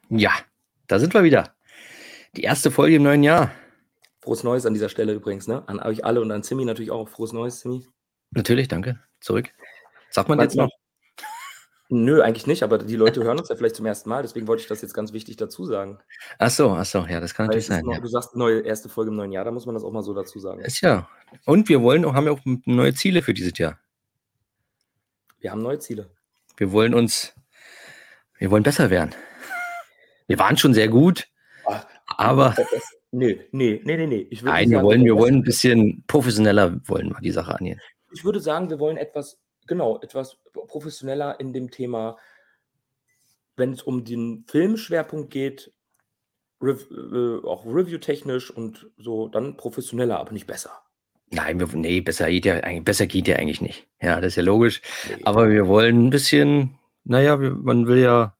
Ja, da sind wir wieder. Die erste Folge im neuen Jahr. Frohes Neues an dieser Stelle übrigens, ne? An euch alle und an Zimmi natürlich auch. Frohes Neues, Zimmi. Natürlich, danke. Zurück. Sagt man jetzt noch? Nö, eigentlich nicht, aber die Leute hören uns ja vielleicht zum ersten Mal, deswegen wollte ich das jetzt ganz wichtig dazu sagen. Ach so, ja, das kann Weil natürlich sein. Ja. Du sagst neue erste Folge im neuen Jahr, da muss man das auch mal so dazu sagen. Ist ja. Und wir haben ja auch neue Ziele für dieses Jahr. Wir haben neue Ziele. Wir wollen besser werden. Wir waren schon sehr gut, aber Nee. nein, wir wollen ein bisschen professioneller wollen wir die Sache angehen. Ich würde sagen, wir wollen etwas professioneller in dem Thema, wenn es um den Filmschwerpunkt geht, auch review-technisch und so, dann professioneller, aber nicht besser. Nein, besser geht ja eigentlich nicht. Ja, das ist ja logisch. Nee. Aber wir wollen ein bisschen, man will ja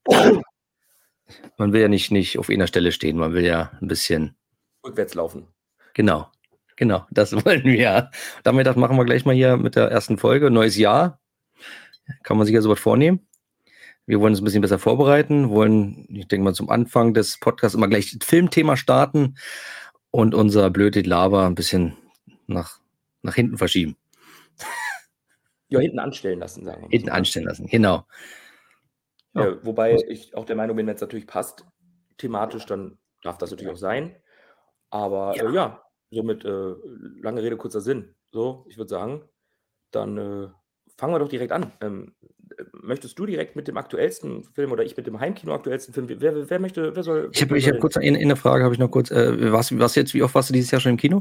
nicht auf einer Stelle stehen, man will ja ein bisschen rückwärts laufen. Genau, das wollen wir. Damit machen wir gleich mal hier mit der ersten Folge. Neues Jahr, kann man sich ja sowas vornehmen. Wir wollen uns ein bisschen besser vorbereiten, ich denke mal, zum Anfang des Podcasts immer gleich das Filmthema starten und unser blöde Laber ein bisschen nach hinten verschieben. Ja, hinten anstellen lassen, sagen wir mal. Hinten anstellen lassen, genau. Ja. Wobei ich auch der Meinung bin, wenn es natürlich passt, thematisch, dann darf das natürlich auch sein. Aber somit lange Rede, kurzer Sinn. So, ich würde sagen, dann fangen wir doch direkt an. Möchtest du direkt mit dem aktuellsten Film oder ich mit dem Heimkino aktuellsten Film? Wer soll? Ich habe kurz eine Frage, habe ich noch kurz. Wie oft warst du dieses Jahr schon im Kino?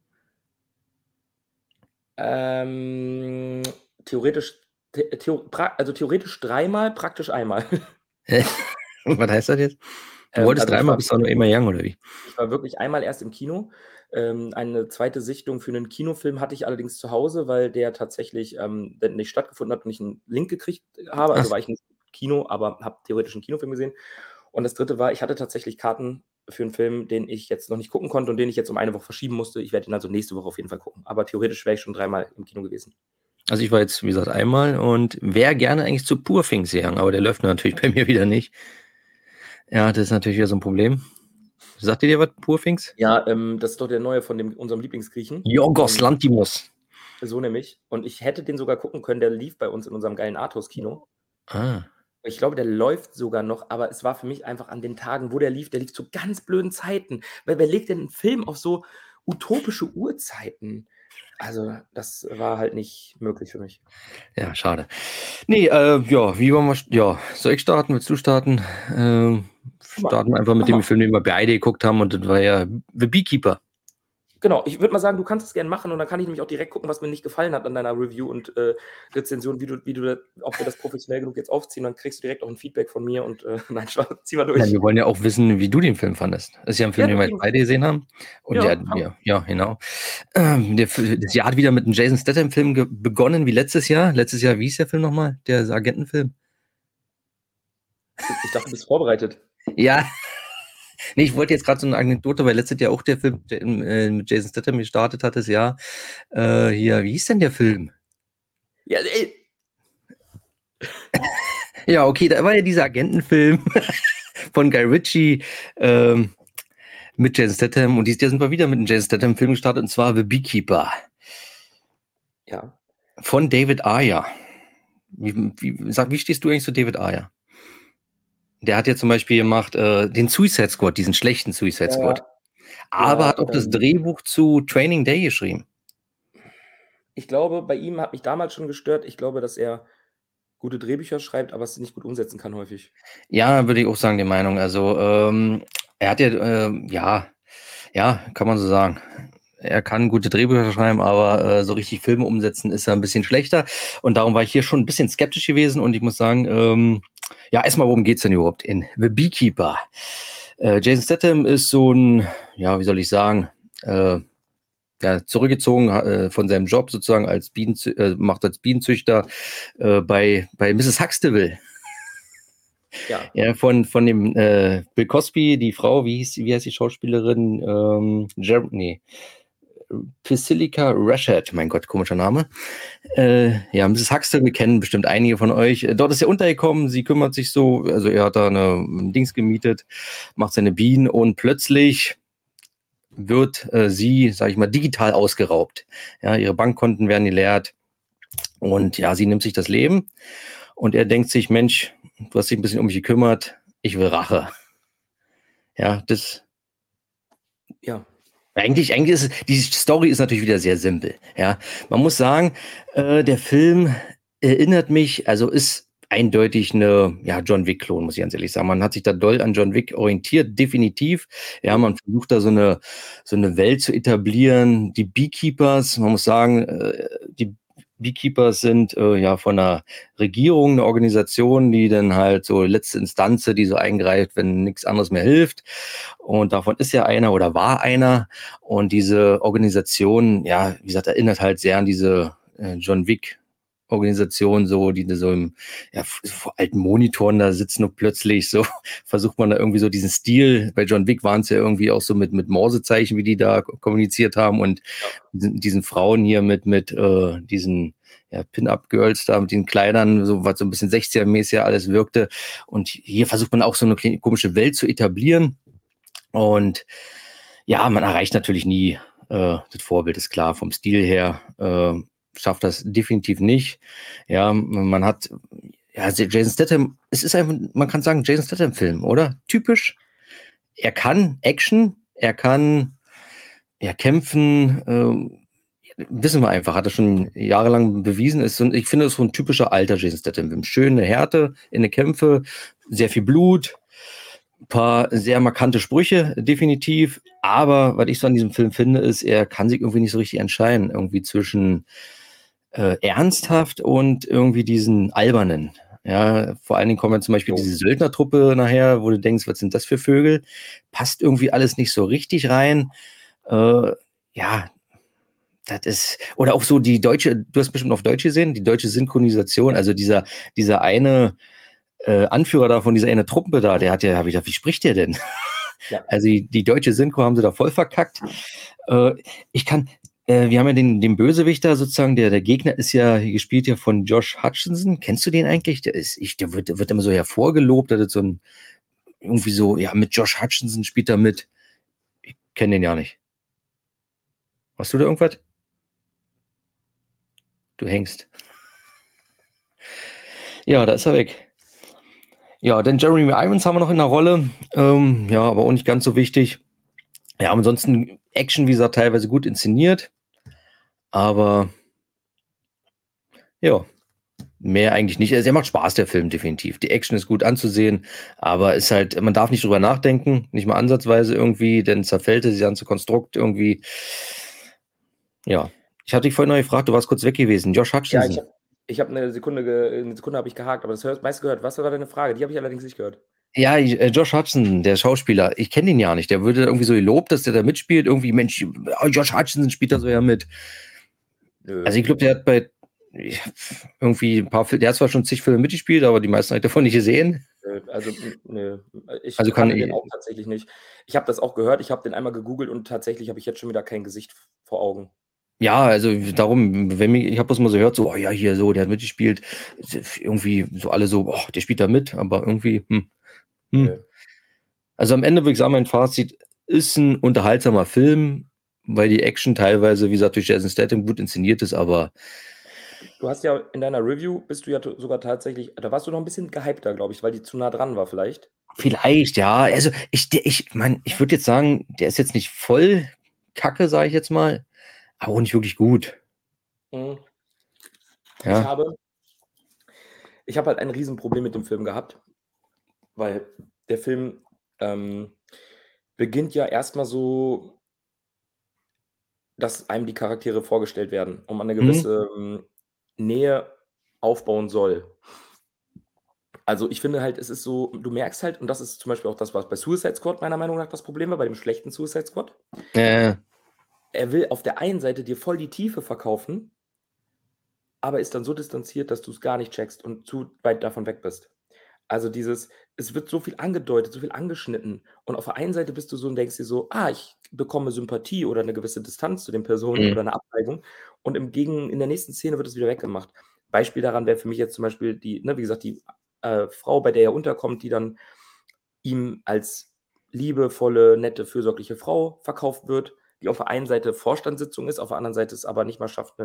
Theoretisch dreimal, praktisch einmal. Was heißt das jetzt? Du wolltest dreimal, bist du nur immer young, oder wie? Ich war wirklich einmal erst im Kino. Eine zweite Sichtung für einen Kinofilm hatte ich allerdings zu Hause, weil der tatsächlich nicht stattgefunden hat und ich einen Link gekriegt habe. Also war ich nicht im Kino, aber habe theoretisch einen Kinofilm gesehen. Und das dritte war, ich hatte tatsächlich Karten für einen Film, den ich jetzt noch nicht gucken konnte und den ich jetzt um eine Woche verschieben musste. Ich werde ihn also nächste Woche auf jeden Fall gucken. Aber theoretisch wäre ich schon dreimal im Kino gewesen. Also ich war jetzt, wie gesagt, einmal und wäre gerne eigentlich zu Poor Things gegangen, aber der läuft natürlich bei mir wieder nicht. Ja, das ist natürlich wieder so ein Problem. Sagt ihr dir was, Poor Things? Ja, das ist doch der neue von unserem Lieblingsgriechen. Yorgos Lanthimos. So nämlich. Und ich hätte den sogar gucken können, der lief bei uns in unserem geilen Arthouse-Kino. Ich glaube, der läuft sogar noch, aber es war für mich einfach an den Tagen, wo der lief zu ganz blöden Zeiten. Weil wer legt denn einen Film auf so utopische Uhrzeiten? Also, das war halt nicht möglich für mich. Ja, schade. Nee, wie wollen wir, soll ich starten? Willst du starten? Starten wir einfach mit dem Film, den wir beide geguckt haben und das war ja The Beekeeper. Genau, ich würde mal sagen, du kannst es gerne machen und dann kann ich nämlich auch direkt gucken, was mir nicht gefallen hat an deiner Review und Rezension, ob wir das professionell genug jetzt aufziehen, dann kriegst du direkt auch ein Feedback von mir und nein, zieh mal durch. Ja, wir wollen ja auch wissen, wie du den Film fandest. Das ist ja ein Film, den wir beide gesehen haben. Und ja, genau. Das Jahr hat wieder mit einem Jason Statham-Film begonnen, wie letztes Jahr. Letztes Jahr, wie hieß der Film nochmal? Der Agentenfilm. Ich dachte, du bist vorbereitet. Ja. Nee, ich wollte jetzt gerade so eine Anekdote, weil letztes Jahr auch der Film mit Jason Statham gestartet hat, das Jahr. Hier, wie hieß denn der Film? Ja, ey. Ja, okay, da war ja dieser Agentenfilm von Guy Ritchie mit Jason Statham und dieses Jahr sind wir wieder mit einem Jason Statham-Film gestartet und zwar The Beekeeper. Ja. Von David Ayer. Wie stehst du eigentlich zu David Ayer? Der hat ja zum Beispiel gemacht den Suicide Squad, diesen schlechten Suicide Squad. Aber hat auch das Drehbuch zu Training Day geschrieben. Ich glaube, bei ihm hat mich damals schon gestört. Ich glaube, dass er gute Drehbücher schreibt, aber es nicht gut umsetzen kann häufig. Ja, würde ich auch sagen, die Meinung. Also er hat ja, kann man so sagen. Er kann gute Drehbücher schreiben, aber so richtig Filme umsetzen ist er ein bisschen schlechter. Und darum war ich hier schon ein bisschen skeptisch gewesen. Und ich muss sagen, erstmal, worum geht's denn überhaupt in The Beekeeper? Jason Statham ist so ein, wie soll ich sagen, zurückgezogen von seinem Job sozusagen als macht als Bienenzüchter bei Mrs. Huxtable. Ja, von dem Bill Cosby, die Frau, wie heißt die Schauspielerin? Priscilla Rashad, mein Gott, komischer Name. Ja, Mrs. Huxtable, wir kennen bestimmt einige von euch. Dort ist er untergekommen, sie kümmert sich so, also er hat da ein Dings gemietet, macht seine Bienen und plötzlich wird sie, sag ich mal, digital ausgeraubt. Ja, ihre Bankkonten werden geleert und ja, sie nimmt sich das Leben und er denkt sich, Mensch, du hast dich ein bisschen um mich gekümmert, ich will Rache. Ja, das... Ja. Eigentlich ist es, die Story ist natürlich wieder sehr simpel. Ja, man muss sagen, der Film erinnert mich, also ist eindeutig eine John Wick-Klon, muss ich ganz ehrlich sagen. Man hat sich da doll an John Wick orientiert, definitiv. Ja, man versucht da so eine Welt zu etablieren. Die Beekeepers, man muss sagen, die Beekeepers sind von der Regierung eine Organisation, die dann halt so letzte Instanz, die so eingreift, wenn nichts anderes mehr hilft. Und davon ist ja einer oder war einer. Und diese Organisation, ja, wie gesagt, erinnert halt sehr an diese John Wick Organisation, so, die so vor alten Monitoren da sitzen und plötzlich so versucht man da irgendwie so diesen Stil. Bei John Wick waren es ja irgendwie auch so mit Morsezeichen, wie die da kommuniziert haben und diesen Frauen hier mit diesen Pin-Up-Girls da mit den Kleidern, so was so ein bisschen 60er-mäßig alles wirkte. Und hier versucht man auch so eine komische Welt zu etablieren. Und ja, man erreicht natürlich nie das Vorbild, ist klar, vom Stil her schafft das definitiv nicht. Ja, man hat, ja, Jason Statham, es ist einfach, man kann sagen, Jason Statham-Film, oder? Typisch. Er kann Action, er kann kämpfen, wissen wir einfach, hat er schon jahrelang bewiesen. Ich finde, es ist so ein typischer alter Jason Statham-Film. Schöne Härte in den Kämpfe, sehr viel Blut, ein paar sehr markante Sprüche, definitiv. Aber was ich so an diesem Film finde, ist, er kann sich irgendwie nicht so richtig entscheiden. Irgendwie zwischen ernsthaft und irgendwie diesen albernen. Ja, vor allen Dingen kommen ja zum Beispiel diese Söldnertruppe nachher, wo du denkst, was sind das für Vögel? Passt irgendwie alles nicht so richtig rein. Ja, das ist, oder auch so die deutsche, du hast bestimmt auf Deutsch gesehen, die deutsche Synchronisation, also dieser eine Anführer da von dieser eine Truppe da, der hat ja, hab ich gedacht, wie spricht der denn? Ja. Also die deutsche Synchro haben sie da voll verkackt. Wir haben ja den Bösewichter sozusagen, der Gegner ist ja gespielt ja von Josh Hutcherson. Kennst du den eigentlich? Der wird immer so hervorgelobt, dass das so ein, irgendwie so, ja, mit Josh Hutcherson spielt er mit. Ich kenne den ja nicht. Hast du da irgendwas? Du hängst. Ja, da ist er weg. Ja, dann Jeremy Irons haben wir noch in der Rolle. Ja, aber auch nicht ganz so wichtig. Ja, ansonsten Action, wie gesagt, teilweise gut inszeniert. Aber ja, mehr eigentlich nicht. Also, er macht Spaß, der Film, definitiv. Die Action ist gut anzusehen, aber ist halt, man darf nicht drüber nachdenken, nicht mal ansatzweise irgendwie, denn zerfällt das ganze Konstrukt irgendwie. Ja, ich hatte dich vorhin noch gefragt, du warst kurz weg gewesen. Josh Hutcherson. Ja, ich habe eine Sekunde habe ich gehakt, aber das meiste gehört. Was war deine Frage? Die habe ich allerdings nicht gehört. Ja, Josh Hutcherson, der Schauspieler, ich kenne den ja nicht. Der würde irgendwie so gelobt, dass der da mitspielt. Irgendwie, Mensch, Josh Hutcherson spielt da so ja mit. Nö. Also ich glaube, der hat bei irgendwie ein paar Filme, der hat zwar schon zig Filme mitgespielt, aber die meisten habe ich davon nicht gesehen. Also, nö. Ich Also kannte den auch tatsächlich nicht. Ich habe das auch gehört, ich habe den einmal gegoogelt und tatsächlich habe ich jetzt schon wieder kein Gesicht vor Augen. Ja, also darum, ich habe das mal so gehört, so, oh ja, hier so, der hat mitgespielt. Irgendwie so alle so, oh, der spielt da mit, aber irgendwie, Also am Ende würde ich sagen, mein Fazit ist ein unterhaltsamer Film, weil die Action teilweise, wie gesagt, durch Jason Statham gut inszeniert ist, aber du hast ja in deiner Review, bist du ja sogar tatsächlich, da warst du noch ein bisschen gehypter, glaube ich, weil die zu nah dran war vielleicht. Vielleicht, ja. Also ich meine, ich würde jetzt sagen, der ist jetzt nicht voll Kacke, sage ich jetzt mal, aber auch nicht wirklich gut. Mhm. Ja. Ich habe halt ein Riesenproblem mit dem Film gehabt, weil der Film beginnt ja erstmal so, dass einem die Charaktere vorgestellt werden und man eine gewisse Nähe aufbauen soll. Also, ich finde halt, es ist so, du merkst halt, und das ist zum Beispiel auch das, was bei Suicide Squad meiner Meinung nach das Problem war, bei dem schlechten Suicide Squad. Er will auf der einen Seite dir voll die Tiefe verkaufen, aber ist dann so distanziert, dass du es gar nicht checkst und zu weit davon weg bist. Also es wird so viel angedeutet, so viel angeschnitten und auf der einen Seite bist du so und denkst dir so: „Ah, ich bekomme Sympathie oder eine gewisse Distanz zu den Personen Mhm. oder eine Abneigung und in der nächsten Szene wird es wieder weggemacht. Beispiel daran wäre für mich jetzt zum Beispiel die, ne, wie gesagt, die Frau, bei der er unterkommt, die dann ihm als liebevolle, nette, fürsorgliche Frau verkauft wird, die auf der einen Seite Vorstandssitzung ist, auf der anderen Seite es aber nicht mal schafft,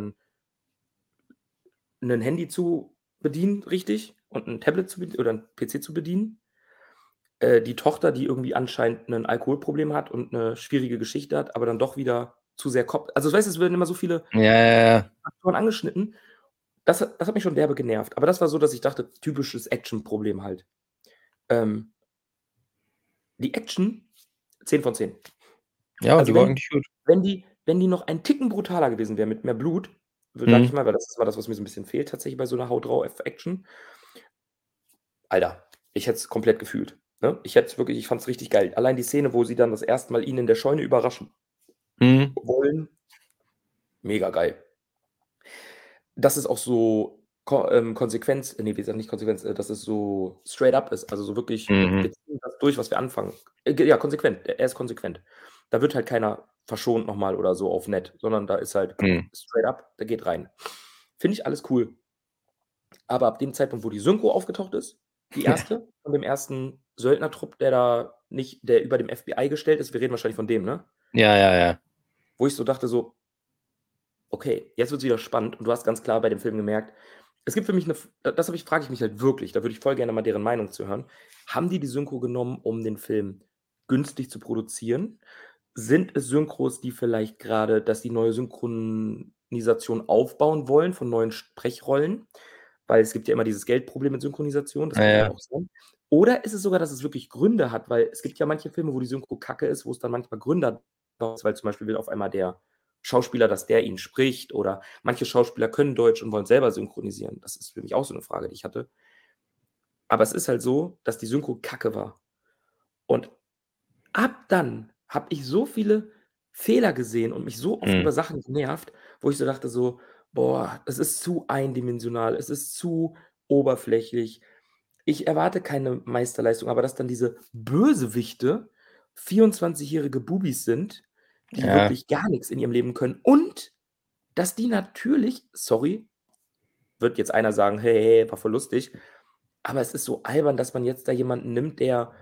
'nen Handy zu bedienen richtig und 'n Tablet zu bed oder 'n PC zu bedienen. Die Tochter, die irgendwie anscheinend 'nen Alkoholproblem hat und 'ne schwierige Geschichte hat, aber dann doch wieder zu sehr also, weißt du, es werden immer so viele Ja, ja, ja. Faktoren angeschnitten. Das hat mich schon derbe genervt. Aber das war so, dass ich dachte, typisches Actionproblem halt. Ähm, die Action 10 von 10. Ja, Also, die war eigentlich gut. wenn die noch ein Ticken brutaler gewesen wäre mit mehr Blut, sage ich Mhm. mal, weil das ist immer das, was mir so 'n bisschen fehlt tatsächlich bei so 'ner Haut drauf Action. Alter, ich hätte es komplett gefühlt, ne? Ich fand's richtig geil. Allein die Szene, wo sie dann das erste Mal ihn in der Scheune überraschen Mhm. wollen, mega geil. Dass es auch so Konsequenz ne, wie gesagt, nicht Konsequenz, dass es so straight up ist, also so wirklich, Mhm. wir ziehen das durch, was wir anfangen. G Ja, konsequent. Er ist konsequent. Da wird halt keiner verschont noch mal oder so auf nett, sondern da ist halt Mhm. straight up, der geht rein. Finde ich alles cool. Aber ab dem Zeitpunkt, wo die Synchro aufgetaucht ist, die erste von dem ersten Söldnertrupp, der über dem FBI gestellt ist, wir reden wahrscheinlich von dem, ne? Ja, ja, ja. Wo ich so dachte so: „Okay, jetzt wird's wieder spannend." Und du hast ganz klar bei dem Film gemerkt, es gibt für mich 'ne F das frage ich mich halt wirklich, da würde ich voll gerne mal deren Meinung zu hören. Haben die Synchro genommen, um den Film günstig zu produzieren? Sind es Synchros, die vielleicht grade dass die neue Synchronisation aufbauen wollen von neuen Sprechrollen? Weil es gibt ja immer dieses Geldproblem mit Synchronisation, das Ja, kann ja ja. auch sein. Oder ist es sogar, dass es wirklich Gründe hat? Weil es gibt ja manche Filme, wo die Synchro kacke ist, wo es dann manchmal Gründe hat, weil zum Beispiel will auf einmal der Schauspieler, dass der ihn spricht oder manche Schauspieler können Deutsch und wollen selber synchronisieren. Das ist für mich auch so 'ne Frage, die ich hatte. Aber es ist halt so, dass die Synchro kacke war. Und ab dann habe ich so viele Fehler gesehen und mich so oft Mhm. über Sachen genervt, wo ich so dachte so: „Boah, es ist zu eindimensional, es ist zu oberflächlich." Ich erwarte keine Meisterleistung, aber dass dann diese Bösewichte 24-jährige Bubis sind, die Ja. wirklich gar nix in ihrem Leben können und dass die natürlich sorry, wird jetzt einer sagen: „Hey, hey, war voll lustig." Aber es ist so albern, dass man jetzt da jemanden nimmt, der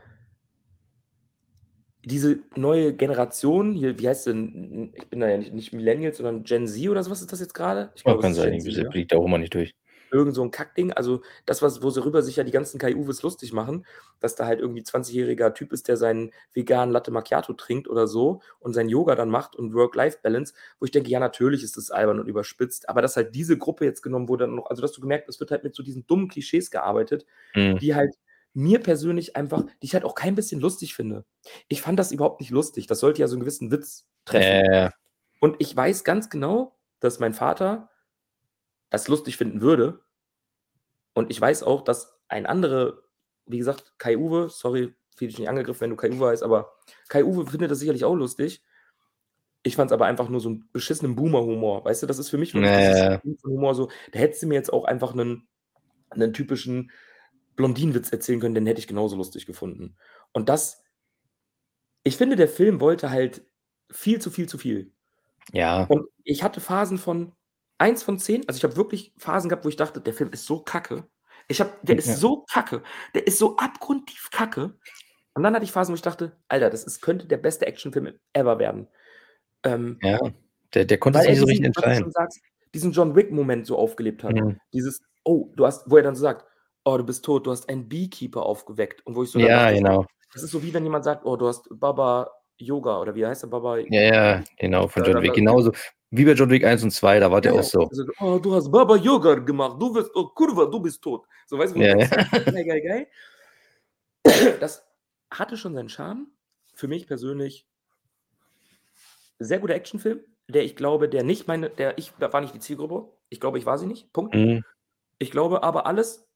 diese neue Generation hier, wie heißt denn ich bin da ja nicht Millennials, sondern Gen Z oder so was ist das jetzt grade? Ich Oh, glaube, es kann ist sein, Gen ich Z, blicke ne? blick da auch immer nicht durch. Irgend so 'n Kackding. Also, das, worüber sich ja die ganzen Kai-Uwes lustig machen, dass da halt irgendwie 20-jähriger Typ ist, der seinen veganen Latte Macchiato trinkt oder so und sein Yoga dann macht und Work-Life-Balance, wo ich denke: „Ja, natürlich ist das albern und überspitzt." Aber dass halt diese Gruppe jetzt genommen wurde, dann noch also, dass du gemerkt es wird halt mit so diesen dummen Klischees gearbeitet, Mhm. die halt mir persönlich einfach die ich halt auch kein bisschen lustig finde. Ich fand das überhaupt nicht lustig. Das sollte ja so 'n gewissen Witz Ja, treffen. ja, ja. Und ich weiß ganz genau, dass mein Vater das lustig finden würde. Und ich weiß auch, dass ein anderer wie gesagt, Kai-Uwe, sorry, fühle dich nicht angegriffen, wenn du Kai-Uwe heißt, aber Kai-Uwe findet das sicherlich auch lustig. Ich fand's aber einfach nur so 'n beschissenen Boomer-Humor. Weißt du, das ist für mich Ja, wirklich ja, dieses ja. Humor so da hättest du mir jetzt auch einfach 'nen typischen Blondinenwitz erzählen können, den hätte ich genauso lustig gefunden. Und das ich finde, der Film wollte halt viel zu viel zu viel. Ja. Und ich hatte Phasen von 1 von 10. Also, ich habe wirklich Phasen gehabt, wo ich dachte: „Der Film ist so kacke." Der ist Ja. so kacke. Der ist so abgrundtief kacke. Und dann hatte ich Phasen, wo ich dachte: „Alter, könnte der beste Actionfilm ever werden." Ähm, Ja. Der konnte weil sich er nicht so richtig diesen, was du entscheiden. schon sagst, diesen John Wick-Moment so aufgelebt hat. Mhm. Dieses: „Oh, wo er dann so sagt: ‚Oh, du bist tot, du hast einen Beekeeper aufgeweckt.'" Und wo ich so dann Ja, dachte so genau. das ist so wie wenn jemand sagt: „Oh, du hast Baba Yoga" oder wie heißt der? Baba Ja, ja, genau, von da John da Wick. da Genauso wie bei John Wick 1 und 2, da war der auch Genau. so. Also: „Oh, du hast Baba Yoga gemacht. Du wirst oh Kurwa, du bist tot." So, weißt du, wo du Ja, denkst ja. so: „Geil, geil, geil." Das hatte schon seinen Charme. Für mich persönlich sehr guter Actionfilm, der war nicht die Zielgruppe. Ich glaube, ich war sie nicht. Punkt. Mhm. Ich glaube aber alles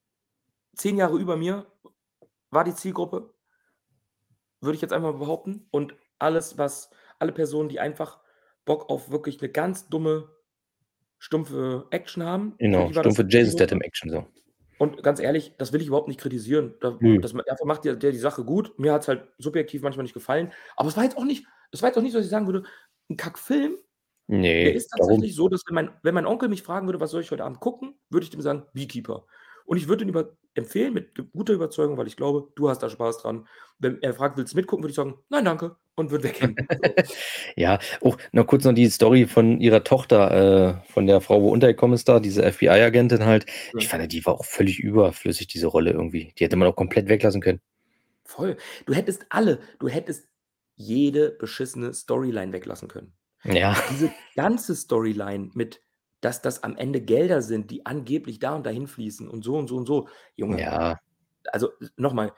10 Jahre über mir war die Zielgruppe, würde ich jetzt einfach mal behaupten. Und alle Personen, die einfach Bock auf wirklich 'ne ganz dumme, stumpfe Action haben, für Genau, die war das stumpfe die Jason Zielgruppe. Statham-Action so. Und ganz ehrlich, das will ich überhaupt nicht kritisieren. Nö. Dafür macht der die Sache gut. Mir hat's halt subjektiv manchmal nicht gefallen, aber es war jetzt auch nicht Das war jetzt auch nicht so, dass ich sagen würde, 'n Kackfilm. Der Nee, ist darum. tatsächlich so, dass wenn mein Onkel mich fragen würde: „Was soll ich heute Abend gucken?", würde ich dem sagen: „Beekeeper." Und ich würde ihn empfehlen mit guter Überzeugung, weil ich glaube, du hast da Spaß dran. Wenn er fragt: „Willst du mitgucken?", würde ich sagen: „Nein, danke", und würde weggehen. So. Ja, noch kurz noch die Story von ihrer Tochter, von der Frau, wo untergekommen ist da, diese FBI-Agentin halt. Ich Mhm. fand, die war auch völlig überflüssig, diese Rolle irgendwie. Die hätte man auch komplett weglassen können. Voll. Du hättest jede beschissene Storyline weglassen können. Ja, Diese ganze Storyline mit, dass das am Ende Gelder sind, die angeblich da und dahin fließen und so und so und so. Junge, ja, also noch mal,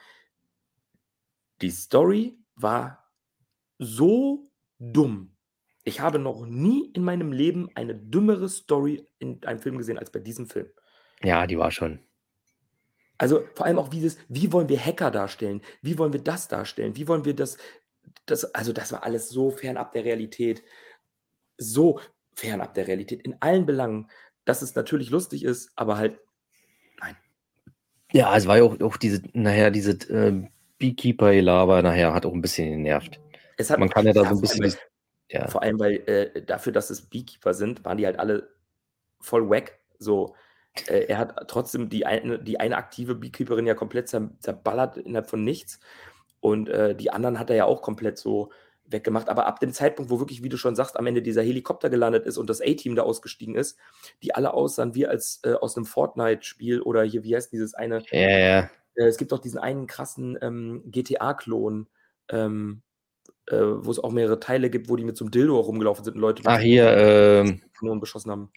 die Story war so dumm. Ich habe noch nie in meinem Leben eine dümmere Story in einem Film gesehen als bei diesem Film. ja, die war schon. Also, vor allem auch wie wollen wir Hacker darstellen? Wie wollen wir das darstellen? Wie wollen wir das war alles so fernab der Realität. So fernab der Realität in allen Belangen, dass es natürlich lustig ist, aber halt nein. Ja, es war ja auch diese Beekeeper-Gelaber nachher hat auch ein bisschen genervt. Es hat Man kann ja da ja, so ein bisschen ja, dafür, dass es Beekeeper sind, waren die halt alle voll wack. So, er hat trotzdem die eine aktive Beekeeperin ja komplett zerballert innerhalb von nichts. Und, die anderen hat er ja auch komplett so weggemacht. Aber ab dem Zeitpunkt, wo wirklich, wie du schon sagst, am Ende dieser Helikopter gelandet ist und das A-Team da ausgestiegen ist, die alle aussahen wie als, aus 'nem Fortnite-Spiel oder hier, wie heißt dieses eine, ja, ja. es gibt doch diesen einen krassen, GTA-Klon, ähm, wo es auch mehrere Teile gibt, wo die mit so 'nem Dildo rumgelaufen sind und Leute Ah, durch hier, Kanonen beschossen haben.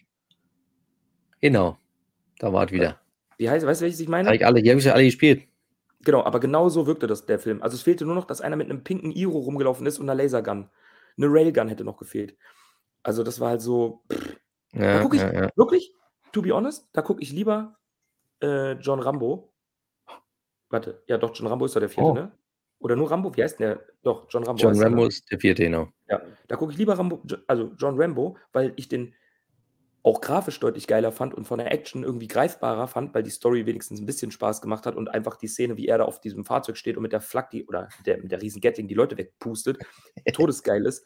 genau, da war's wieder. Weißt du, welches ich Habe meine? ich alle die habe ich ja alle gespielt. Genau, aber genau so wirkte der Film. Also, es fehlte nur noch, dass einer mit 'nem pinken Iro rumgelaufen ist und 'ner Lasergun. 'Ne Railgun hätte noch gefehlt. Also, das war halt so da Ja, gucke ich ja, ja. wirklich, to be honest, da gucke ich lieber, John Rambo. Warte, ja doch, John Rambo ist doch der 4., Oh, ne? Oder nur Rambo? Wie heißt 'n der? Doch, John Rambo John heißt er, ne? Rambo ist der 4., genau. Ja, da gucke ich lieber John Rambo, weil ich den auch grafisch deutlich geiler fand und von der Action irgendwie greifbarer fand, weil die Story wenigstens 'n bisschen Spaß gemacht hat und einfach die Szene, wie er da auf diesem Fahrzeug steht und mit der Flak oder mit der riesen Gatling die Leute wegpustet, todesgeil ist.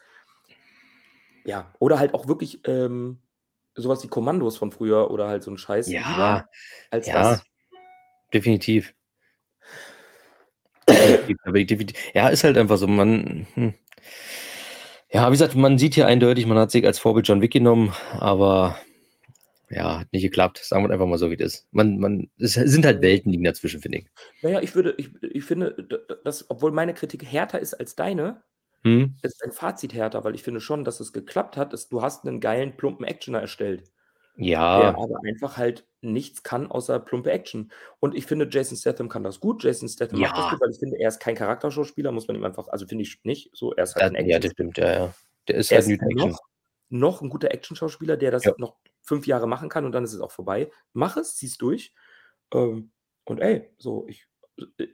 Ja, oder halt auch wirklich, so was wie Kommandos von früher oder halt so 'n Scheiß Ja, lieber als ja, das. definitiv. Definitiv, da bin ich ja, ist halt einfach so, ja, wie gesagt, man sieht hier eindeutig, man hat sich als Vorbild John Wick genommen, aber ja, hat nicht geklappt. Sagen wir einfach mal so, wie das ist. Es sind halt Mhm. Welten liegen dazwischen, finde ich. Na ja, ich finde, dass, obwohl meine Kritik härter ist als deine, Mhm. ist dein Fazit härter, weil ich finde schon, dass es geklappt hat, du hast 'nen geilen, plumpen Actioner erstellt, der Ja, aber einfach halt nichts kann außer plumpe Action. Und ich finde, Jason Statham kann das gut. Jason Statham macht das ja, gut, weil ich finde, er ist kein Charakterschauspieler, muss man ihm einfach, also, finde ich nicht so. Er ist halt 'n ja, das Action stimmt, ja, ja. Der ist Er halt ist Newton Action. noch 'n guter Actionschauspieler, der Ja, das noch 5 Jahre machen kann und dann ist es auch vorbei. Mach es, zieh's durch. Und ey, so, äh,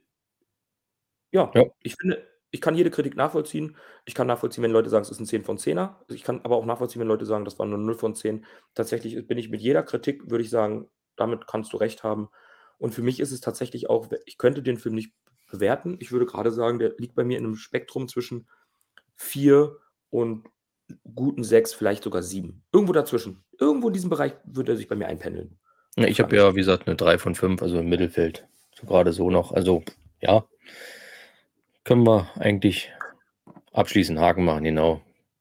ja, ja. ich finde, ich kann jede Kritik nachvollziehen. Ich kann nachvollziehen, wenn Leute sagen, es ist 'n 10 von 10er. Also, ich kann aber auch nachvollziehen, wenn Leute sagen, das war 'ne 0 von 10. Tatsächlich bin ich mit jeder Kritik, würde ich sagen, damit kannst du recht haben. Und für mich ist es tatsächlich auch, ich könnte den Film nicht bewerten. Ich würde grade sagen, der liegt bei mir in 'nem Spektrum zwischen 4 und guten 6, vielleicht sogar 7. Irgendwo dazwischen. Irgendwo in diesem Bereich würde er sich bei mir einpendeln. Ja, Auf ich habe lange ja, Sicht. wie gesagt, 'ne 3 von 5, also im Mittelfeld. So grade so noch. Also, ja, können wir eigentlich abschließen, Haken machen, genau.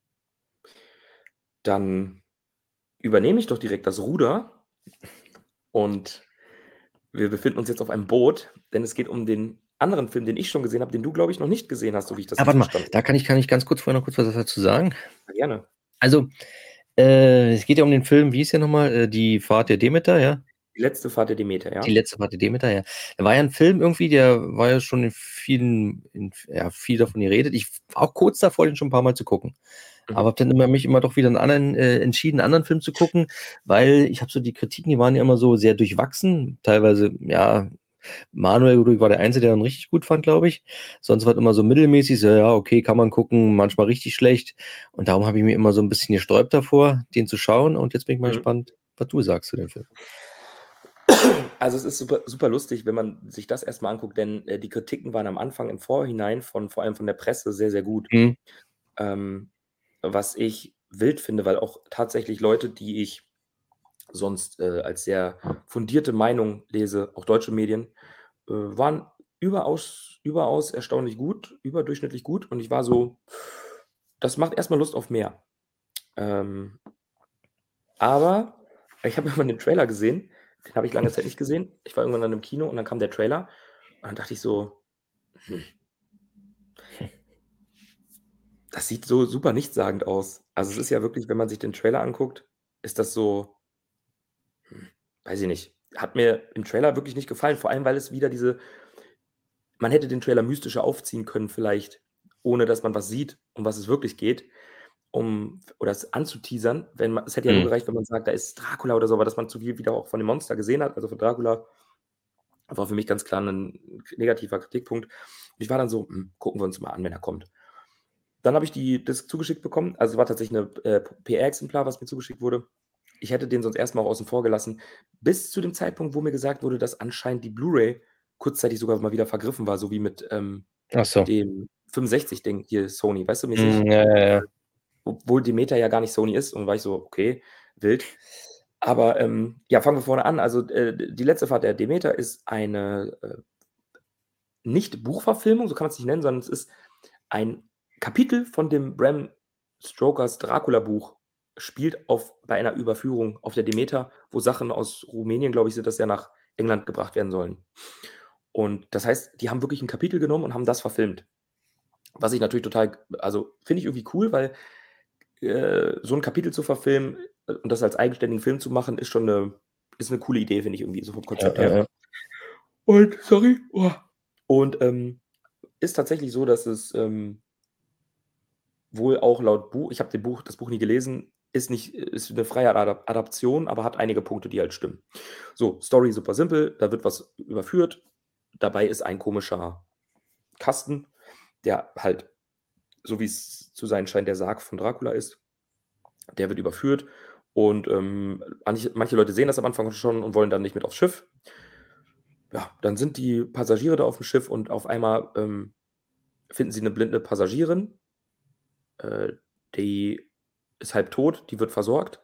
Dann übernehme ich doch direkt das Ruder und wir befinden uns jetzt auf einem Boot, denn es geht um den anderen Film, den ich schon gesehen habe, den du, glaube ich, noch nicht gesehen hast, so wie ich das Ah, jetzt warte mal, verstanden da habe. kann ich ganz kurz vorher noch kurz was dazu sagen. Ja, gerne. Also, es geht ja um den Film, wie hieß der noch mal? Die Fahrt der Demeter, ja? Die letzte Fahrt der Demeter, Die ja? letzte Fahrt der Demeter, ja. Da war ja 'n Film irgendwie, der war ja schon viel davon geredet. Ich war auch kurz davor, den schon 'n paar Mal zu gucken, aber Mhm. habe dann mich immer doch wieder 'n anderen entschieden, 'n anderen Film zu gucken, weil ich habe so die Kritiken, die waren ja immer so sehr durchwachsen. Teilweise, ja, Manuel Rudolph war der Einzige, der ihn richtig gut fand, glaube ich. Sonst war es immer so mittelmäßig, so: „Ja, okay, kann man gucken", manchmal richtig schlecht. Und darum habe ich mich immer so 'n bisschen gesträubt davor, den zu schauen. Und jetzt bin ich mal Mhm. gespannt, was du sagst zu dem Film. Also, es ist super super lustig, wenn man sich das erst mal anguckt, denn, die Kritiken waren am Anfang im Vorhinein vor allem von der Presse sehr, sehr gut. Mhm. Was ich wild finde, weil auch tatsächlich Leute, die ich sonst als sehr fundierte Meinung lese, auch deutsche Medien, waren überaus erstaunlich gut, überdurchschnittlich gut. Und ich war so, das macht erstmal Lust auf mehr. Aber ich habe irgendwann den Trailer gesehen, den habe ich lange Zeit nicht gesehen. Ich war irgendwann dann im Kino und dann kam der Trailer und dann dachte ich so, das sieht so super nichtssagend aus. Also, es ist ja wirklich, wenn man sich den Trailer anguckt, ist das so, weiß ich nicht, hat mir im Trailer wirklich nicht gefallen, vor allem, weil es wieder man hätte den Trailer mystischer aufziehen können vielleicht, ohne dass man was sieht, um was es wirklich geht, oder es anzuteasern, es hätte ja nur Mhm. gereicht, wenn man sagt, da ist Dracula oder so, aber dass man zu viel wieder auch von dem Monster gesehen hat, also von Dracula, war für mich ganz klar 'n negativer Kritikpunkt. Und ich war dann so: „Gucken wir uns mal an, wenn er kommt.“ Dann habe ich die Disc zugeschickt bekommen. Also, es war tatsächlich 'ne PR-Exemplar, was mir zugeschickt wurde. Ich hätte den sonst erst mal außen vor gelassen, bis zu dem Zeitpunkt, wo mir gesagt wurde, dass anscheinend die Blu-ray kurzzeitig sogar mal wieder vergriffen war, so wie mit, Ach so. dem 65-Ding hier Sony, weißt du, mäßig? Ja, ja, ja. Obwohl Demeter ja gar nicht Sony ist, und war ich so: „Okay, wild.“ Aber, ja, fangen wir vorne an. Also, die letzte Fahrt der Demeter ist eine, nicht Buchverfilmung, so kann man's nicht nennen, sondern es ist ein Kapitel von dem Bram Stokers Dracula-Buch, spielt bei einer Überführung auf der Demeter, wo Sachen aus Rumänien, glaube ich, sind das, ja nach England gebracht werden sollen. Und das heißt, die haben wirklich 'n Kapitel genommen und haben das verfilmt. Was ich natürlich total, also, finde ich irgendwie cool, weil, so 'n Kapitel zu verfilmen, und das als eigenständigen Film zu machen, ist 'ne coole Idee, finde ich irgendwie, so vom Ja, Konzept ja, her. ja. Und sorry. Und, ist tatsächlich so, dass es, wohl auch laut Buch, ich habe das Buch nie gelesen, ist 'ne freie Adaption, aber hat einige Punkte, die halt stimmen. So, Story super simpel, da wird was überführt. Dabei ist ein komischer Kasten, der halt, so wie's zu sein scheint, der Sarg von Dracula ist. Der wird überführt und, manche Leute sehen das am Anfang schon und wollen dann nicht mit aufs Schiff. Ja, dann sind die Passagiere da aufm Schiff und auf einmal, finden sie 'ne blinde Passagierin, äh, die ist halb tot, die wird versorgt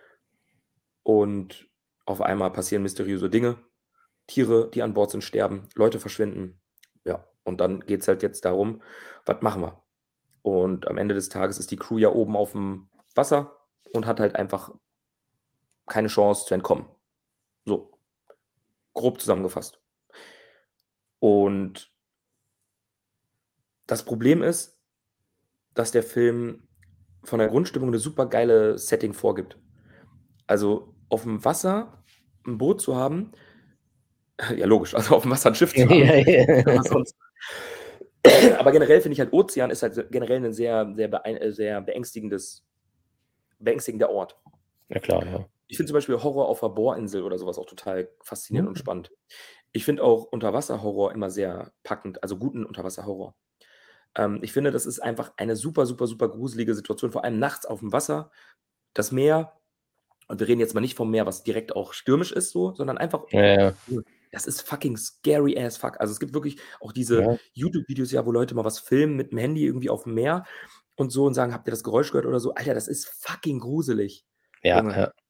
und auf einmal passieren mysteriöse Dinge. Tiere, die an Bord sind, sterben, Leute verschwinden. Ja, und dann geht's halt jetzt darum: Was machen wir? Und am Ende des Tages ist die Crew ja oben aufm Wasser und hat halt einfach keine Chance zu entkommen. So, grob zusammengefasst. Und das Problem ist, dass der Film von der Grundstimmung 'ne supergeile Setting vorgibt. Also, aufm Wasser 'n Boot zu haben, ja, logisch, also aufm Wasser 'n Schiff zu haben, Ja, ja. was sonst. Aber generell finde ich halt, Ozean ist halt generell 'nen sehr beängstigender Ort. Ja klar, ja. Ich finde zum Beispiel Horror auf 'ner Bohrinsel oder so was auch total faszinierend und Mhm. spannend. Ich finde auch Unterwasserhorror immer sehr packend, also guten Unterwasserhorror. Ich finde, das ist einfach eine super, super, super gruselige Situation, vor allem nachts aufm Wasser. Das Meer, und wir reden jetzt mal nicht vom Meer, was direkt auch stürmisch ist so, sondern einfach, Ja, ja. das ist fucking scary as fuck. Also, es gibt wirklich auch diese Ja, YouTube-Videos, ja, wo Leute mal was filmen mit'm Handy irgendwie aufm Meer und so und sagen: „Habt ihr das Geräusch gehört?“ oder so. Alter, das ist fucking gruselig, ja, Junge. ja,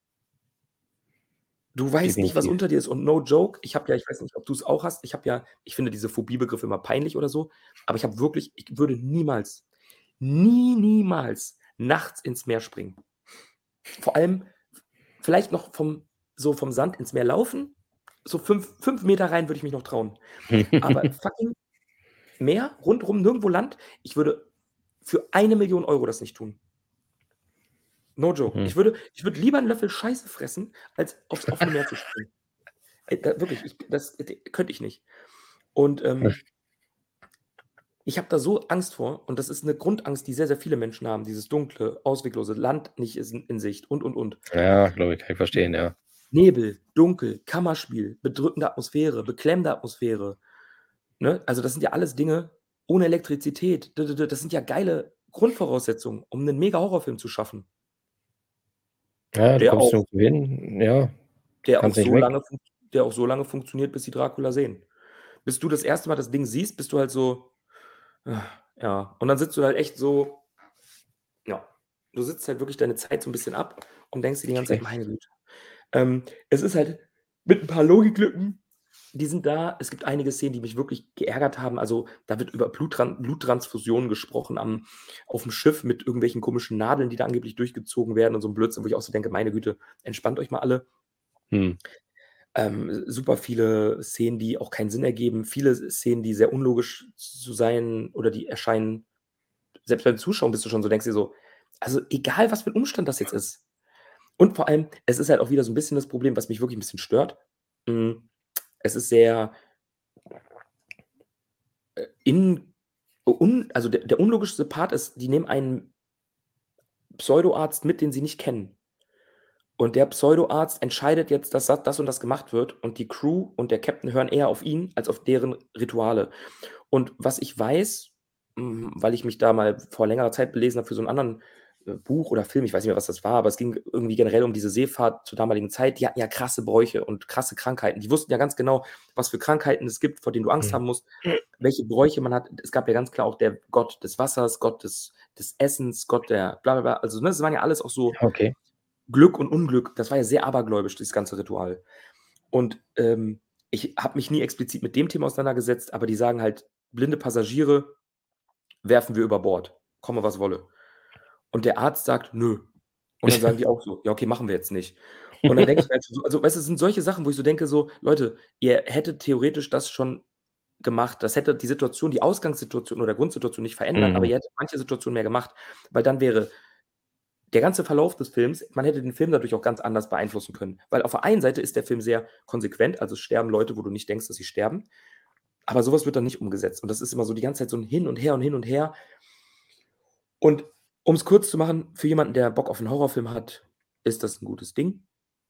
Du weißt nicht, was definitiv. unter dir ist, und no joke, ich weiß nicht, ob du's auch hast, ich finde diese Phobiebegriffe immer peinlich oder so, aber ich würde niemals, niemals nachts ins Meer springen. Vor allem vielleicht noch vom Sand ins Meer laufen, so 5 Meter rein würde ich mich noch trauen. Aber fucking Meer, rundrum nirgendwo Land, ich würde für 1.000.000 € das nicht tun. No joke. Mhm. Ich würde lieber 'n Löffel Scheiße fressen, als aufs offene Meer zu springen. Da wirklich, könnte ich nicht. Und, ich habe da so Angst vor, und das ist 'ne Grundangst, die sehr, sehr viele Menschen haben, dieses dunkle, ausweglose Land nicht ist in Sicht und. Ja, glaube ich, kann ich verstehen, ja. Nebel, Dunkel, Kammerspiel, bedrückende Atmosphäre, beklemmende Atmosphäre, ne? Also, das sind ja alles Dinge ohne Elektrizität. Das sind ja geile Grundvoraussetzungen, um 'nen Mega-Horrorfilm zu schaffen, Ja, du der kommst auch nirgendwo hin, ja, der auch kannst nicht so weg. lange funkt der auch so lange funktioniert, bis sie Dracula sehen. Bis du das erste Mal das Ding siehst, bist du halt so: „Ja.“ Und dann sitzt du halt echt so du sitzt halt wirklich deine Zeit so ein bisschen ab und denkst dir die ganze Zeit: Okay. „Meine Güte.“ Es ist halt mit ein paar Logiklücken, die sind da. Es gibt einige Szenen, die mich wirklich geärgert haben. Also, da wird über Bluttransfusionen gesprochen aufm Schiff mit irgendwelchen komischen Nadeln, die da angeblich durchgezogen werden und so 'n Blödsinn, wo ich auch so denke: „Meine Güte, entspannt euch mal alle.“ Mhm. Super viele Szenen, die auch keinen Sinn ergeben, viele Szenen, die sehr unlogisch zu sein oder die erscheinen selbst beim Zuschauen bist du schon so denkst dir so: „Also, egal, was für 'n Umstand das jetzt ist.“ Und vor allem, es ist halt auch wieder so 'n bisschen das Problem, was mich wirklich 'n bisschen stört. Hm, es ist sehr, in also, der unlogischste Part ist, die nehmen einen Pseudoarzt mit, den sie nicht kennen. Und der Pseudoarzt entscheidet jetzt, dass das und das gemacht wird und die Crew und der Captain hören eher auf ihn als auf deren Rituale. Und was ich weiß, weil ich mich da mal vor längerer Zeit belesen habe für so 'n anderen, Buch oder Film, ich weiß nicht mehr, was das war, aber es ging irgendwie generell um diese Seefahrt zur damaligen Zeit. Die hatten ja krasse Bräuche und krasse Krankheiten. Die wussten ja ganz genau, was für Krankheiten es gibt, vor denen du Angst Mhm. haben musst, welche Bräuche man hat. Es gab ja ganz klar auch der Gott des Wassers, Gott des Essens, Gott der bla bla bla. Also, ne, das waren ja alles auch so Okay. Glück und Unglück. Das war ja sehr abergläubisch, dieses ganze Ritual. Und, ich habe mich nie explizit mit dem Thema auseinandergesetzt, aber die sagen halt: „Blinde Passagiere werfen wir über Bord, komme was wolle.“ Und der Arzt sagt: „Nö.“ Und dann sagen die auch so: „Ja, okay, machen wir jetzt nicht.“ Und dann denke ich mir halt so also, weißt du, es sind solche Sachen, wo ich so denke so: „Leute, ihr hättet theoretisch das schon gemacht. Das hätte die Situation, die Ausgangssituation oder Grundsituation nicht verändert, aber Mhm. ihr hättet manche Situationen mehr gemacht, weil dann wäre der ganze Verlauf des Films man hätte den Film dadurch auch ganz anders beeinflussen können. Weil auf der einen Seite ist der Film sehr konsequent, also es sterben Leute, wo du nicht denkst, dass sie sterben, aber so was wird dann nicht umgesetzt. Und das ist immer so die ganze Zeit so 'n Hin und Her und hin und her. Und um's kurz zu machen, für jemanden, der Bock auf 'n Horrorfilm hat, ist das 'n gutes Ding.